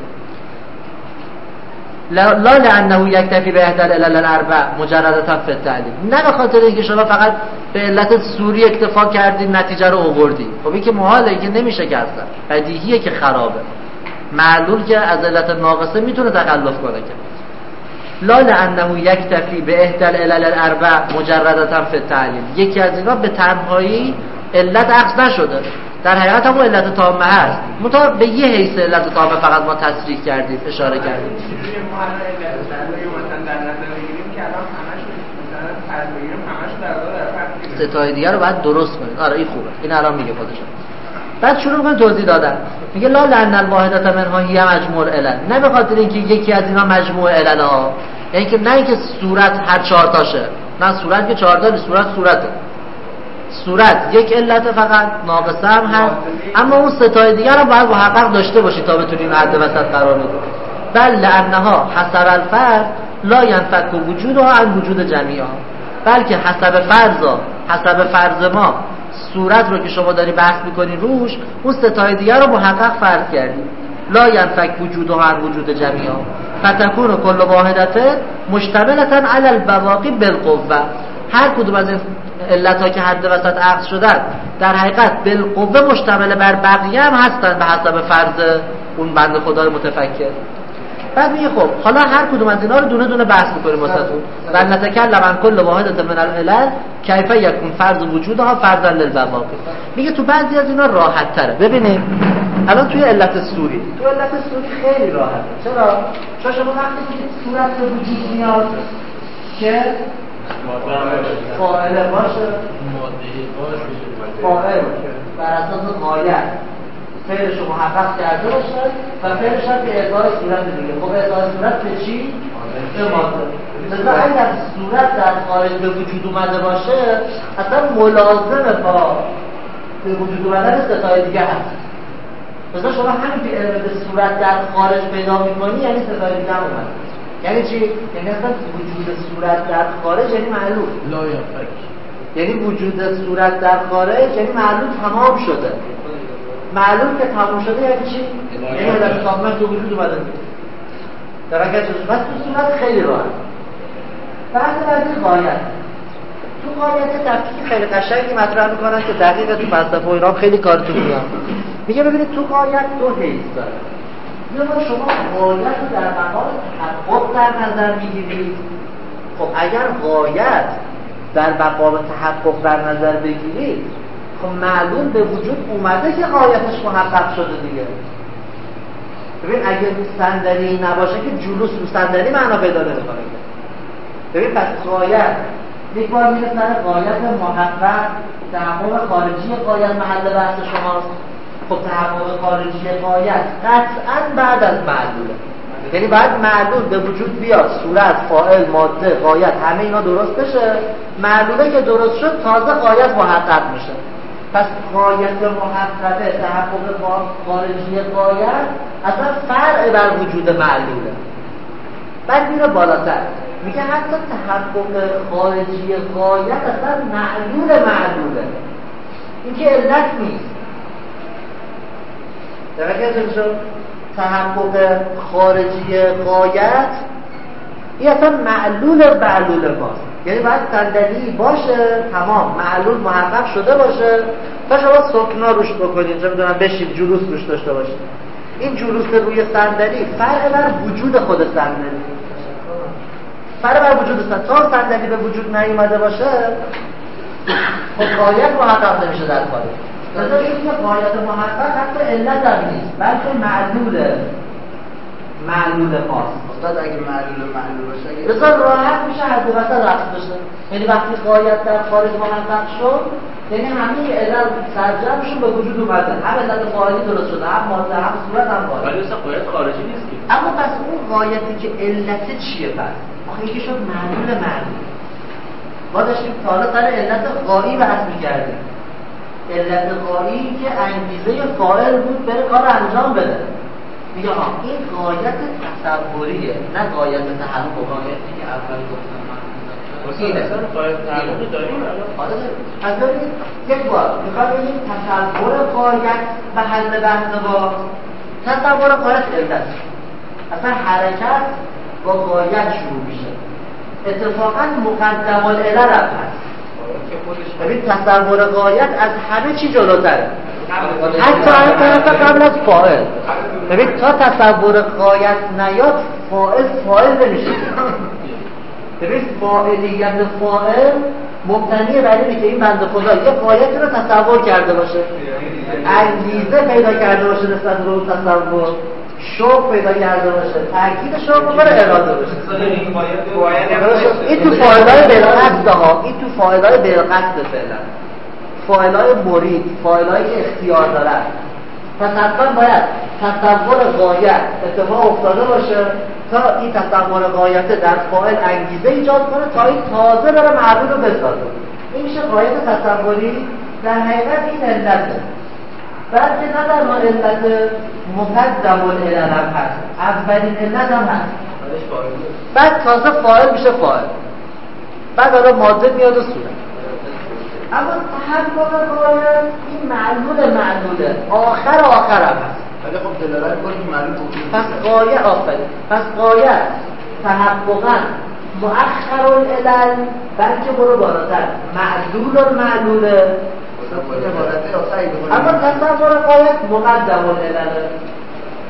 S1: لا لانه یکتفی به احدى العلل الاربع مجردتا فی التعلیم، نه به خاطر اینکه شما فقط به علت صوری اکتفا کردین نتیجه رو آوردی. خب این که محاله، که نمیشه که اصلا بدیهیه که خرابه. معلول که از علت ناقصه میتونه تخلف کنه که لا لانه یکتفی به احدى العلل الاربع مجردتا فی التعلیم، یکی از اینا به تنهایی علت عکس نشده، در حقیقت هم علت تامه هست، منتها به یه حیث علت تامه فقط ما تصریح کردیم، اشاره کردیم. ستای دیگر رو باید درست کنید. آره این خوبه، این الان میگه خودشون. بعد شروع کنید توضیح دادن، میگه لا لأن الواحدة منها هی مجموع العلل، نه به خاطر اینکه یکی از اینا مجموع علل ها، یعنی که نه اینکه صورت هر چهار تاشه، نه صورت که چهار تا، صورت صورته، صورت یک علت فقط، ناقصه هم هست، اما اون ستای دیگر رو باید محقق داشته باشید تا بتونید حد وسط قرار بدید. بل لانها حسب الفرض لا ينفك وجودها عن وجود جمیعها، بلکه حسب فرضا، حسب فرض ما صورت رو که شما داری بحث میکنی روش، اون ستای دیگر رو محقق فرض کردیم. لا ينفك وجودها عن وجود جمیعها فتكون كل واحدة مشتملة على البواقي بالقوة، هر کدوم از این علتها که حد وسط عقد شدن در حقیقت بالقوه مشتمل بر بقیه هم هستن به حسب فرض اون بنده خدای متفکر. بعد میگه خب حالا هر کدوم از اینا رو دونه دونه بحث می‌کنیم واسهتون. و نتکلم عن کل واحد من العلل کیف یکون فرض وجودها فرضا للبواقی. میگه تو بعضی از اینا راحت تره. ببینید الان توی علت سوری تو علت سوری خیلی راحته. چرا؟ چون شما وقتی که صورت به وجود میاد که فاعل باشه
S2: ماده باشه
S1: فاعل بر اساس غایت فعلش رو محقق کرده باشه و فعلش هم به اعطای صورت دیگه. خب اعطای صورت به چی؟ به ماده. مثلا اگر صورت در خارج به وجود اومده باشه اصلا ملازم با به وجود اومدن ستای دیگه هست. مثلا شما همین که علم به صورت در خارج پیدا میکنی یعنی ستای دیگه هم اومده. یعنی چی؟ یعنی اصلا وجود صورت در خارج یعنی معلوم
S2: لا یفک،
S1: یعنی وجود صورت در خارج یعنی معلوم تمام شده. معلوم که تمام شده یعنی چی؟ یعنی علت کامل تو وجود اومده. در اگر چیزی بس تو صورت خیلی راحت. بحث بعدی غایت. تو غایت تفکیک خیلی قشنگی مطرح میکنن که دقیقه تو فلسفه و ایران خیلی کارتون میاد. میگه ببینید تو غایت دو حیث داره. یا شما غایت رو در مقام تحقق در نظر میگیرید. خب اگر غایت در مقام تحقق در نظر بگیرید خب معلوم به وجود اومده که غایتش محقق شده دیگه. ببین اگه صندلی نباشه که جلوس رو صندلی معنا پیدا نمیکنه. ببین پس غایت یک بار میره سر غایت محقق، تحقق خارجی غایت محل بحث شماست. خب تحقق خارجی غایت قطعاً بعد از معلوله. یعنی باید معلول به وجود بیاد، صورت، فاعل، ماده، غایت همه اینا درست بشه. معلوله که درست شد تازه غایت محقق میشه. پس غایت محققه تحقق خارجی غایت اصلا فرع بر وجود معلوله. بعد میره بالاتر میگه حتی تحقق خارجی غایت اصلا معلول معلوله. این که علت نیست. درکه شد تحقق خارجی غایت این اصلا معلول معلول ماست. یعنی باید صندلی باشه تمام معلول محقق شده باشه تا شما سکنا روش بکنید چه میدونم بشید جلوس روش داشته باشید. این جلوس روی صندلی فرع بر وجود خود صندلی، فرع بر وجود صندلی. تا صندلی به وجود نیومده باشه خب غایت محقق نمیشه در خارج. مثلا این غایت محقق حتی علت هم نیست بلکه معلول معلول ماست.
S3: استاد اگه معلول معلول باشه اگه
S1: بسیار راحت میشه از وسط رفت بشه. یعنی وقتی غایت در خارج محقق شد یعنی همه علت سرجمشون به وجود اومده، هم علت خارجی درست شده، هم ماده، هم صورت، هم غایت.
S2: ولی اصلا غایت خارجی نیست که.
S1: اما پس اون غایتی که علت چیه پس؟ آخه یکی شد معلول معلول. ما داشتیم تا حالا سر علت غایی بحث می‌کردیم. علت غایی که انگیزه فاعل بود بره کار انجام بده. میگه ها این غایت تصوریه نه غایت تحقق.
S2: غایتی که اول گفتم من
S1: اینه.
S2: اصلا غایت تحقق داریم
S1: حالا از داریم یک بار میخواد بگیم تصور غایت به حل بحث با تصور غایت علت. اصلا حرکت با غایت شروع میشه. اتفاقا مقدم العلل هم هست. ببین تصور غایت از همه چی جلوتره، حتی حتی قبل از فاعل. ببین تا تصور غایت نیاد فاعل فاعل نمیشه. ببین فاعلیت فاعل مبتنی بر اینه که این بنده خدا یه غایتی رو تصور کرده باشه، انگیزه پیدا کرده باشه نسبت به اون تصور، شوق پیدا کرده باشه، تاکید شوق رو اراده باشه. این تو فاعل‌های بالقصد ها، این تو فاعل‌های بالقصد فعلا، فاعل‌های مرید، فاعل‌هایی که اختیار دارن. پس حتما باید تصور غایت اتفاق افتاده باشه تا این تصور غایت در فاعل انگیزه ایجاد کنه تا این تازه بره معلول رو بسازه. این میشه غایت تصوری. در حقیقت این علته، بلکه نه در علت مقدم العلل هم هست، اولین علت هم هست. بعد تازه فاعل میشه فاعل، بعد حالا ماده میاد و صورت. اما تحقق غایت این معلول معلوله، آخر آخر هم هست.
S3: ولی خب دلالت می‌کنه که معلول وجود
S1: پس غایت آفرین پس غایت تحققاً مؤخر العلل، بلکه برو بالاتر معلول المعلوله. اما تصور غایت مقدم العلل.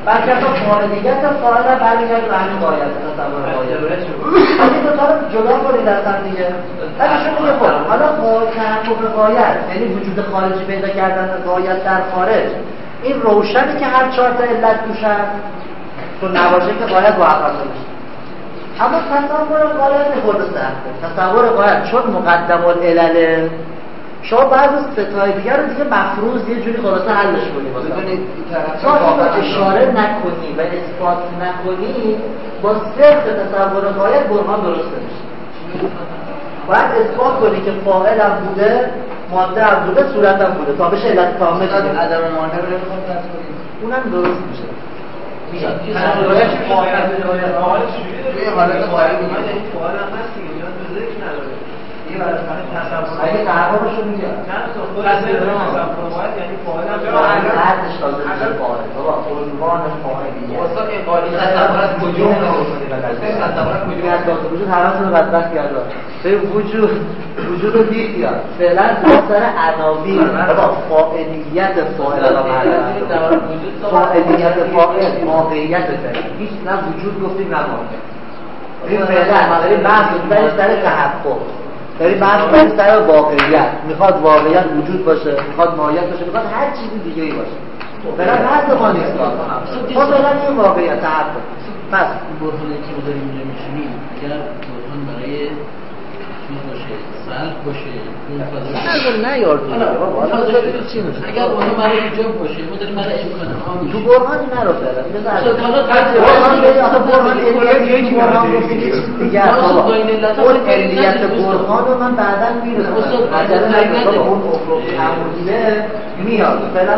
S5: بلکه اصلا فاعلیت فاعل برمیگرده به همین غایت تصور غایت این دو تا رو جدا کنید از هم دیگه اگه شما میگه خب حالا تحقق غایت یعنی وجود خارجی پیدا کردن غایت در خارج این روشنه که هر چهار تا علت توش هست تو نباشه که غایت محقق نمیشه اما تصور غایت خود سخته تصور غایت چون مقدم العلل شما بعض از ستای دیگر رو دیگه مفروض یه جوری خلاصه حلش کنی
S3: ببینید
S5: تا اینو اشاره نکنی و اثبات نکنی با صرف تصور غایت برهان درست نمیشه باید اثبات کنی که فاعل هم بوده ماده هم بوده صورت هم بوده تا بشه علت کامل
S3: عدم مانع رو نمیخوام درست کنیم
S5: اونم درست میشه
S1: میاد تصورش فاعل
S3: توی حالت فاعل میگه
S4: فاعل هم هست دیگه جان به ذکر نداره یه برای تصور
S5: اگه تحققشو میگه
S4: نه تصور تصور باید یعنی فاعل هم
S5: بعدش تازه میشه فاعل بابا عنوان فاعلیه
S4: استاد این قالی
S3: تصور از کجا تصور از کجا
S5: از داخل وجود حرامتون رو بدبخت کرده به وجود وجود رو دید یا فعلا سر عناوین بابا فاعلیت فاعل را معلوم فاعلیت فاعل واقعیت فعل هیچ نه وجود گفتیم نه واقع این فعلا داریم بحث می‌کنیم سر تحقق داریم بحث می‌کنیم سر واقعیت میخواد واقعیت وجود باشه میخواد ماهیت باشه میخواد هر چیزی دیگه ای باشه فعلا بحث ما نیست ما فعلا این واقعیت تحقق پس
S2: برهانی که ما داریم اینجا میشینیم اگر برهان برای چیز باشه سلب باشه اون فضا
S5: نه یار چی میشه
S2: اگر برهان برای ایجاب باشه ما داریم برای امکان عام
S5: تو برهانی نرو فعلا برهان به آخه برهان علیت برهان گفتی که چیز دیگه است اون علیت برهان رو من بعدا میرسم عجله نگید اون افراد تعموله میاد فعلا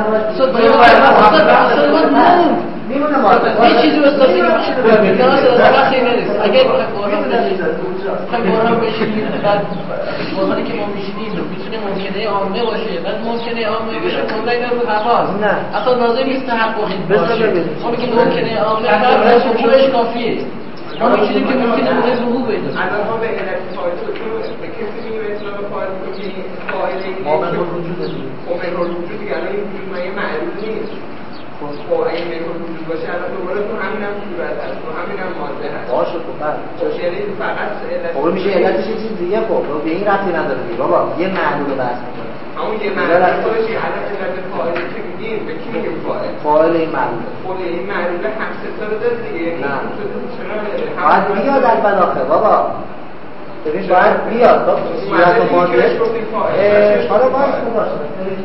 S5: باید میمونه ماده
S2: یه چیزی استاد میگه که اصلا خیلی نیست اگر برهان بشیم خیلی برهان بشیم بعد برهانی که ما میشینیم میتونه ممکنه عامه باشه بعد ممکنه عامه باشه کلا رو هواست اصلا لازم نیست تحققی باشه ما میگیم ممکنه عامه بعد حکمش کافیه ما میگیم که ممکنه بوده ظهور پیدا
S4: الان ما به علت فاعل به کسی میگیم اسلام فاعل میگیم فاعل
S5: مؤمن وجود دیگه
S4: مؤمن وجود دیگه الان این وجود ما یه معلوم نیست خب اگه مؤمن وجود باشه الان دوباره تو همین هم صورت هست تو همین هم ماده هست
S5: باشه خب بعد
S4: یعنی فقط علت
S5: خب میشه علتش یه چیز دیگه خب به این ربطی نداره دیگه بابا یه معلول بحث میکنه
S4: همون یه معلول خودش یه علت علت فاعلی که میگیم به کی میگیم فاعل
S5: فاعل این معلول
S4: خود این معلول هم ستا رو داره دیگه یعنی چرا
S5: باید بیاد البلاخه بابا ببین باید بیاد با صورت و ماده حالا باید باشه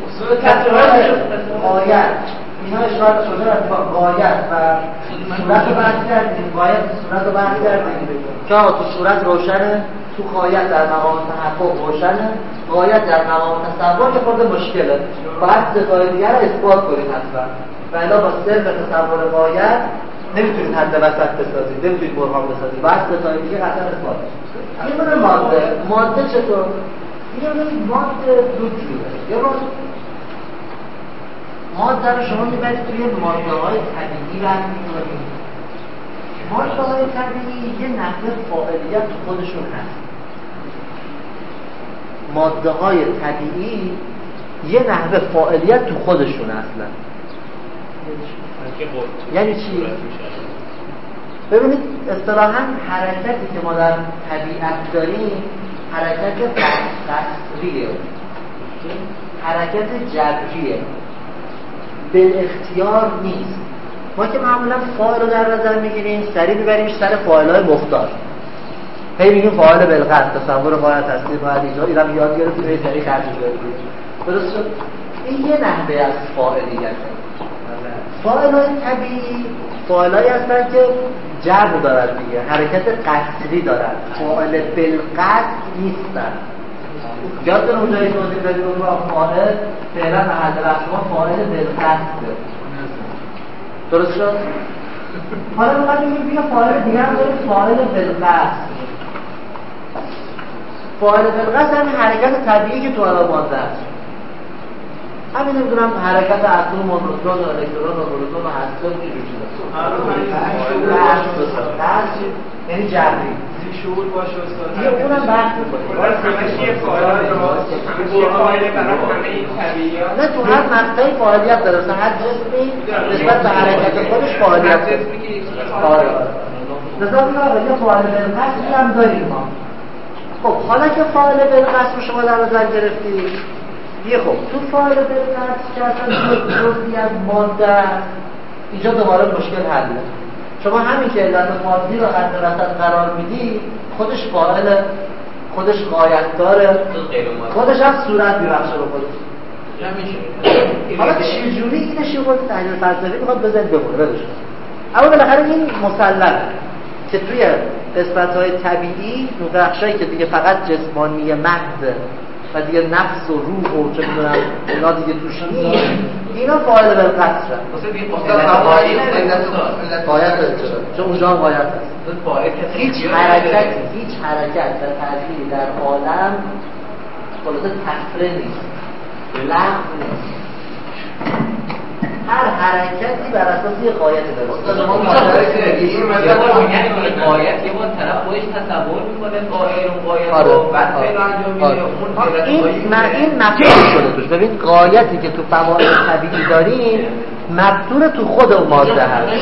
S5: غایت اینا اشاره شده از غایت و صورت رو بحث کردیم غایت صورت رو بحث کردیم که تو صورت روشنه تو غایت در مقام تحقق روشنه غایت در مقام تصور که خورده مشکله باید ستای دیگر رو اثبات کنید حتما و الا با صرف تصور غایت نمیتونید حد وسط بسازید نمیتونید برهان بسازید باید ستای دیگه قطعا اثبات کنید یه مونه ماده ماده چطور؟ یه مونه ماده دو جوره یه ماده ماده رو شما میبرید توی ماده های طبیعی رنگ میکنید ماده های طبیعی یه نحوه فاعلیت تو خودشون هست ماده های طبیعی یه نحوه فاعلیت تو خودشون اصلا یعنی چی؟ ببینید اصطلاحاً حرکتی که ما در طبیعت داریم حرکت قصریه حرکت جبریه به اختیار نیست ما که معمولا فاعل رو در نظر میگیریم سریع میبریمش سر فاعل‌های مختار هی میگیم فاعل بالقصد تصور باید تصدیق باید ایجاد اینم یاد گرفتیم هی سریع خرجش بردیم درست شد این یه نحوه از فاعلیت فاعل‌های طبیعی فاعل‌هایی هستن که جبر دارن دیگه حرکت قصری دارن فاعل بالقصد نیستن یادتون اونجایی توضیح دادیم اون رو فاعل فعلا محل بحث ما فاعل بالقصده درست شد؟ حالا میخوایم میگیم بیا فاعل دیگه هم داریم فاعل بالقصد فاعل بالقصد هم حرکت طبیعی که تو حالا ماده است همین نمیدونم حرکت اتم و نوترون و الکترون و پروتون و هستون چه جوری شده؟ یعنی جبری
S4: شعور باشه استاد
S5: دیگه اونم بحث می‌کنیم
S4: باز همش یه فاعل راست همش یه فاعل برای همه این طبیعیات
S5: نه تو هر مقطعی فعالیت داره مثلا هر جسمی نسبت به حرکت خودش فعالیت داره آره مثلا اون یه فاعل بالقصد هم داریم ما خب حالا که فاعل بالقصد رو شما در نظر گرفتید یه خب تو فاعل بالقصد که اصلا جزئی از ماده است اینجا دوباره مشکل حله شما همین که علت مادی رو حد وسط قرار میدی خودش فاعل خودش غایت داره خودش هم صورت میبخشه به خودش حالا چجوری اینش یه خود تحلیل فلسفی میخواد بزنید بخونه بدش اما بالاخره این مسلمه که توی قسمت‌های طبیعی اون بخشایی که دیگه فقط جسمانی محض و دیگه نفس و روح و چه می‌دونم اینا دیگه توش نیست اینا فاعل بالقصد شدن
S3: واسه دیگه علت
S5: غایت داره چون اونجا هم غایت هست هیچ حرکتی هیچ حرکت و تأثیری در عالم خلاصه تفره نیست لغو نیست هر حرکتی بر اساس یه غایت داره
S3: ما مدرک
S6: این مثلا یعنی غایت یه بار طرف خودش تصور میکنه غایت اون غایت رو بعد فعل انجام میده اون
S5: این این مفهوم شده توش ببین غایتی که تو فواید طبیعی داریم مبتور تو خود اون ماده هست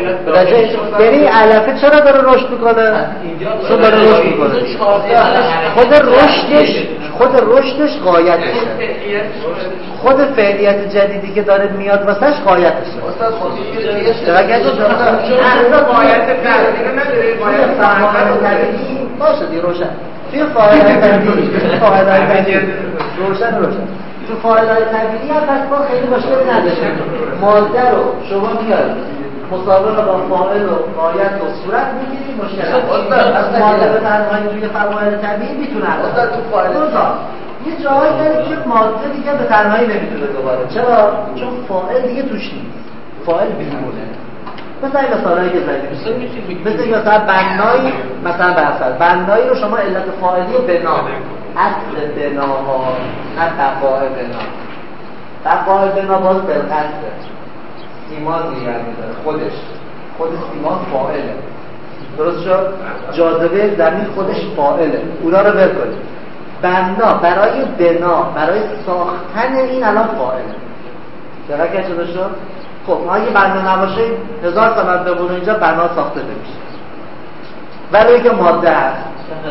S5: یعنی علفه چرا داره رشد میکنه؟ چون داره رشد میکنه خود رشدش خود رشدش غایتشه خود فعلیت جدیدی که داره میاد واسش غایتشه
S3: استاد خودی
S5: اگه تو
S4: غایت فردی رو نداره غایت
S5: طبیعی باشه دی روشن توی فاعل طبیعی فاعل طبیعی روشن روشن تو فاعل‌های طبیعی هم پس ما خیلی مشکلی نداشتیم ماده رو شما میارید مساوی رو با فاعل و غایت و صورت میگیرید مشکل هست ماده به تنهایی توی فواعل طبیعی میتونه
S3: استاد تو فاعل
S5: یه جایی داره که ماده دیگه به تنهایی نمیتونه دوباره چرا؟ چون فاعل دیگه توش نیست فاعل بیرونه مثلا این مثالایی که زدیم مثل این مثلا بنایی مثلا برسل بنایی رو شما علت فاعلی و بنا اصل بناها نه بقاء بنا بقاء بنا باز بالقصده سیما دیگه داره خودش خود سیما فاعله درست شد؟ جاذبه زمین خودش فاعله اونا رو ول کنید بنا برای بنا برای ساختن این الان فاعله درک شده شد؟ خب ما اگه بنا نباشه هزار سال بمونه اینجا بنا ساخته نمیشه ولی اینکه ماده هست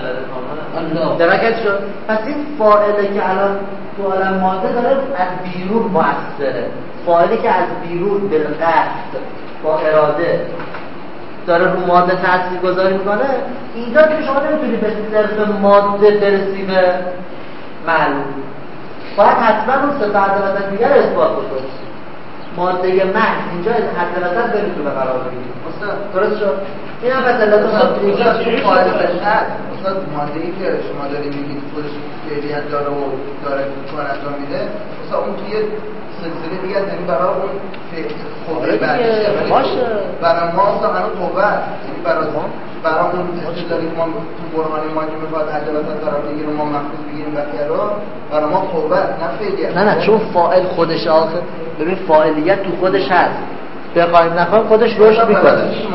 S5: درکت شد پس این فاعله که الان تو عالم ماده داره از بیرون مؤثره فاعله که از بیرون بالقصد با اراده داره رو ماده تاثیر گذاری میکنه اینجا که شما نمیتونی به صرف ماده برسی به معلوم باید حتما اون سه حد وسط دیگر اثبات بکنی ماده محض اینجا حد وسط نمیتونه قرار بگیره درست شد؟ این هم بس علت
S3: استاد فاعل بالقصد استاد ماده‌ای که شما دارید میگید خودش فعلیت داره و داره کار انجام میده مثلا اون توی سلسله دیگه یعنی برای اون قوه بعدشه
S5: باشه
S3: برای ما اصلا هنوز قوه یعنی برای ما برای اون استدلالی که ما تو برهان ما که میخواد حد وسط قرار بگیره ما مخصوص بگیریم بقیه رو برای ما قوه نه فعلیت
S5: نه نه چون فاعل خودش آخه ببین فاعلیت تو خودش هست بخوایم نخوایم خودش رشد میکنه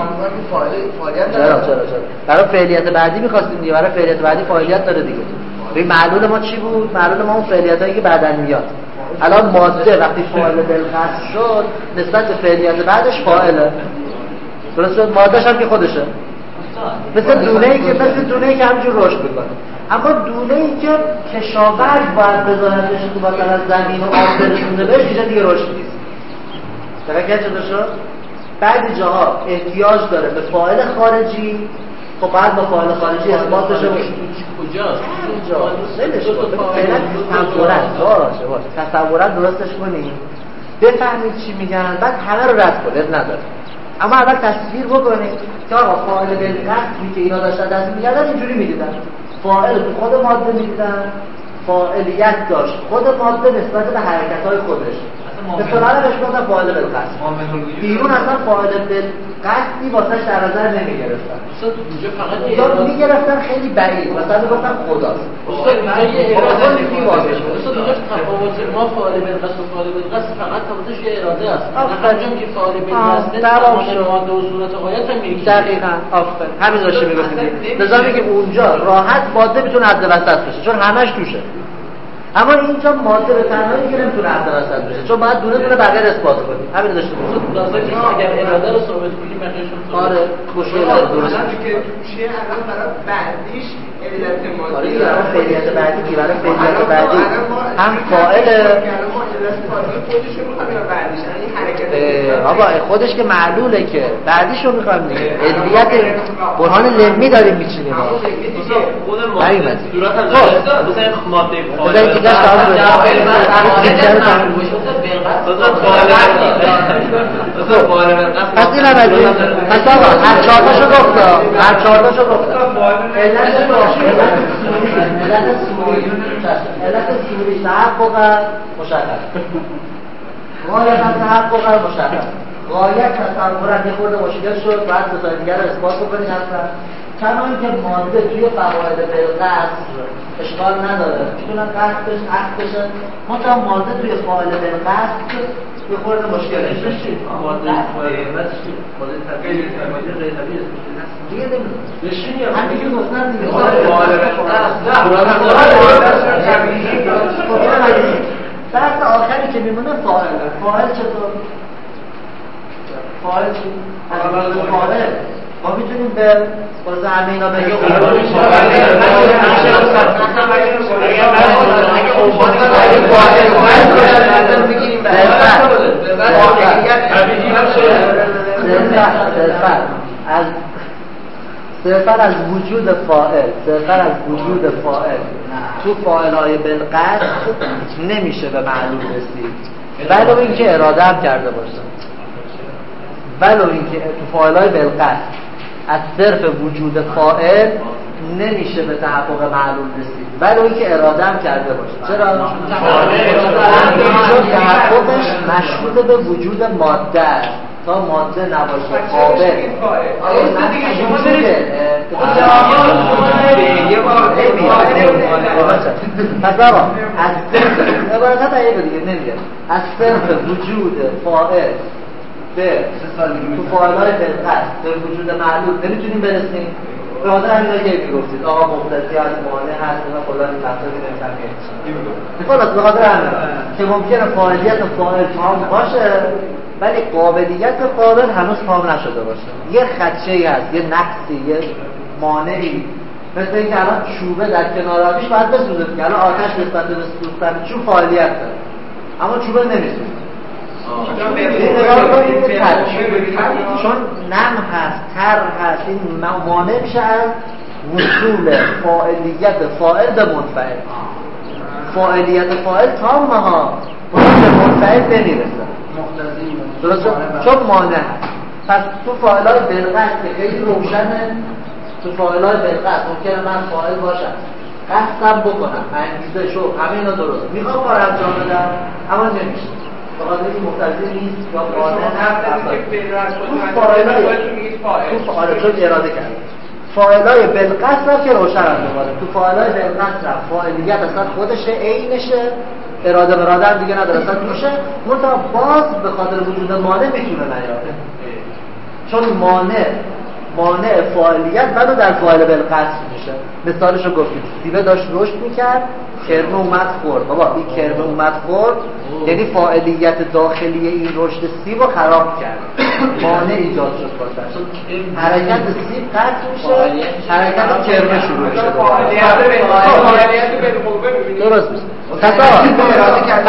S5: چرا چرا چرا برای فعالیت بعدی می‌خواستیم دیگه برای فعالیت بعدی فعالیت داره دیگه ببین معلول ما چی بود معلول ما اون فعالیتایی که بعداً میاد الان ماده وقتی فاعل بالقصد شد نسبت به فعالیت بعدش فاعله درست شد ماده‌ش هم که خودشه مثل دونه‌ای که مثل دونه‌ای که همینجور رشد میکنه اما دونه‌ای که کشاورز باید بذارتش تو مثلا زمین و آب برسونه بهش اینجا دیگه رشد نیست درکت شده شد؟ بعضی جاها احتیاج داره به فاعل خارجی خب بعد با فاعل خارجی اثبات بشه
S2: کجاست؟
S5: اینجا نمیشه فعلا تصورت باشه باشه تصورت درستش کنیم بفهمید چی میگن بعد همه رو رد کنید نداره اما اول تصویر بکنید که آقا فاعل بالقصدی که اینا داشتن دست میگردن اینجوری میدیدن فاعل تو خود ماده میدیدن فاعلیت داشت خود ماده نسبت به حرکت‌های خودش اصطلاحاً بهش گفتن فاعل بالقصد. بیرون اصلا فاعل بالقصدی واسش در نظر نمیگرفتن. اونجا میگرفتن خیلی بعید، مثلا گفتن خداست.
S2: استاد اینجا یه اراده میواجه. استاد اینجا تفاوت ما فاعل بالقصد و فاعل بالقصد فقط تفاوتش یه اراده است. همونجوری که فاعل بالقصد در ماده و صورت غایت هم میگه.
S5: دقیقاً آفرین. همین داشته میگفتید. لذا میگیم اونجا راحت ماده میتونه حد وسط بشه چون همش توشه. اما اینجا ماده به تنهایی که نمیتونه حد وسط بشه چون باید دونه دونه بغیر اثبات کنیم. همین داشته میگم.
S2: لازمه که اگر اراده رو ثابت کنیم بقیه‌شون ثابت.
S5: آره مشکل نداره.
S4: درست که توشه الان برای بعدیش علت ماده.
S5: آره برای فعلیت بعدی که برای فعلیت بعدی هم فاعل آقا خودش که معلوله که بعدیشو میخوایم دیگه. علت برهان لمی داریم میچینیم.
S6: خود ماده صورت هم داره. مثلا ماده
S5: بذارید دیگه سوال پس این هم از این پس آقا هر چهارتاشو گفتا هر چهارتاشو گفتا علت سوری علت سوری تحقق مشخص غایت هم تحقق مشخص غایت تصورت یه خورده مشکل شد بعد دوستان دیگر رو اثبات بکنید هستن کما اینکه ماده توی قواعد بالقصد اشکال نداره میتونن قصدش عقد بشه منتها ماده توی فاعل بالقصد یه خورده مشکل میشه
S6: ماده ماده طبیعی ماده غیر طبیعی
S5: دیگه نمیدونم همین که گفتن دیگه بحث آخری که میمونه فاعل فاعل چطور؟ فاعل چی؟ فاعل ما میتونیم به واسه همه اینا بگیم از صرفا از وجود فاعل صرفا از وجود فاعل تو فاعل‌های بالقصد نمیشه به معلوم رسید ولو اینکه اراده هم کرده باشه ولو اینکه تو فاعل‌های بالقصد از صرف وجود فاعل نمیشه به تحقق معلوم رسید ولو اینکه اراده هم کرده باشه چرا؟ چون تحققش مشروط به وجود ماده است تا ماده نباشه قابل آره دیگه شما دارید پس آقا از صرف عبارت دقیقه دیگه نمیگه از صرف وجود فاعل به تو فاعل‌های بالقصد به وجود معلوم نمیتونیم برسیم به خاطر همینا که میگفتید آقا مقتضی هست مانع هست اینا کلا این مطلبی نمی‌فهمید خلاص به خاطر همین که ممکنه فاعلیت فاعل تام باشه ولی قابلیت قابل هنوز تام نشده باشه یه خدشه‌ای هست یه نقصی یه مانعی مثل اینکه الان چوبه در کنار آتش باید بسوزه که الان آتش نسبت به سوختن چوب فعالیت داره اما چوبه نمیسوزه چون نم هست تر هست این مانع میشه از وصول فاعلیت فاعل به منفعل فاعلیت فاعل تامه ها به منفعل نمیرسه درسته؟ چون مانع هست پس تو فاعل‌های بالقصد خیلی روشنه تو فاعل‌های بالقصد ممکنه من فاعل باشم قصدم بکنم انگیزه شو همه اینا درست میخوام کار انجام بدم اما نمیشه بخاطر این مقتضی نیست یا قانع هست تو فاعل‌های تو فاعل چون اراده کرده فاعل‌های بالقصد هم که روشن هم دوباره تو فاعل‌های بالقصد هم فاعلیت اصلا خودشه عینشه اراده مراده هم دیگه نداره اصلا توشه منتها باز به خاطر وجود مانع میتونه نیاره چون مانع مانع فاعلیت ولو در فاعل بالقصد میشه مثالشو گفتیم سیبه داشت رشد میکرد کرمه اومد خورد بابا این کرمه اومد خورد یعنی فاعلیت داخلی این رشد سیب رو خراب کرد مانع ایجاد شد واسه حرکت سیب قطع میشه حرکت کرمه شروع میشه درست میشه تصور اراده کرد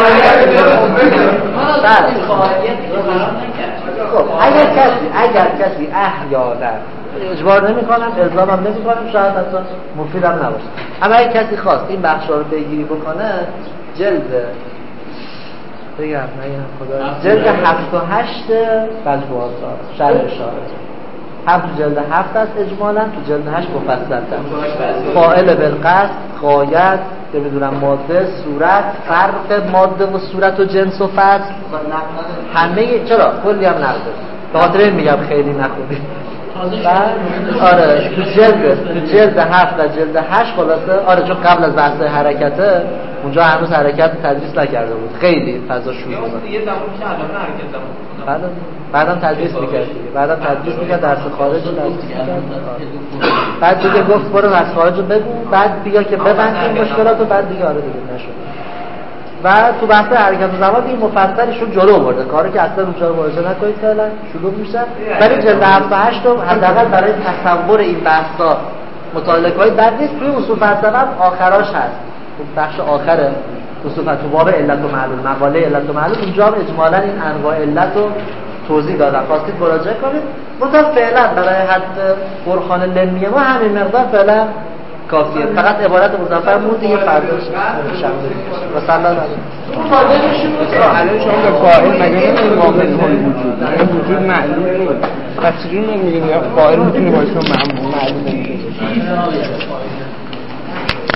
S5: خب اگر کسی اگر کسی احیانا اجبار نمی کنم الزامم نمی کنم شاید اصلا مفیدم نباشه اما اگر کسی خواست این بخشا رو بگیری بکنه جلد بگم نگم خدا جلد هفت و هشت بلبوازار شرح اشاره
S1: هم تو جلد هفت است اجمالا، تو جلد هشت مفصل است. فاعل بالقصد، غایت، نمیدونم ماده، صورت، فرق ماده و صورت و جنس و فصل، همه چرا کلی هم نقده. به خاطر این میگم خیلی نخونید. بعد آره تو جلد تو جلد هفت و جلد هشت خلاصه آره چون قبل از بحث حرکته اونجا هنوز حرکت تدریس نکرده بود، خیلی فضا شروع بود.
S6: یه زمان که الان حرکت زمان
S1: بعدم بعدم تدریس میکرد دیگه، بعدم تدریس میکرد درس خارج رو درس میکرد. بعد دیگه گفت برو درس خارج رو بگو، بعد بیا که ببند این مشکلات رو، بعد دیگه آره دیگه نشد. و تو بحث حرکت زمان این مفصلشون جلو برده، کاری که اصلا اونجا رو مراجعه نکنید فعلا شروع میشه. ولی جلد هفت و هشت رو حداقل برای تصور این بحثا مطالعه‌های بد نیست. توی اصول فلسفه هم آخراش هست، تو بخش آخره اصول فلسفه، تو باب علت و معلول، مقاله علت و معلول، اونجا هم اجمالاً این انواع علت رو توضیح دادم، خواستید مراجعه کنید. مثلا فعلا برای حد برهان لنیه ما همین مقدار فعلا کافیه، فقط عبارت مظفر موندی یه فرداش شامل و صلی الله علیه و
S4: الان شما به قائل مگه نمیگید واقع وجود نه وجود معلوم نیست، پس چجوری نمیگید قائل میتونه باشه معلوم معلوم نمیشه؟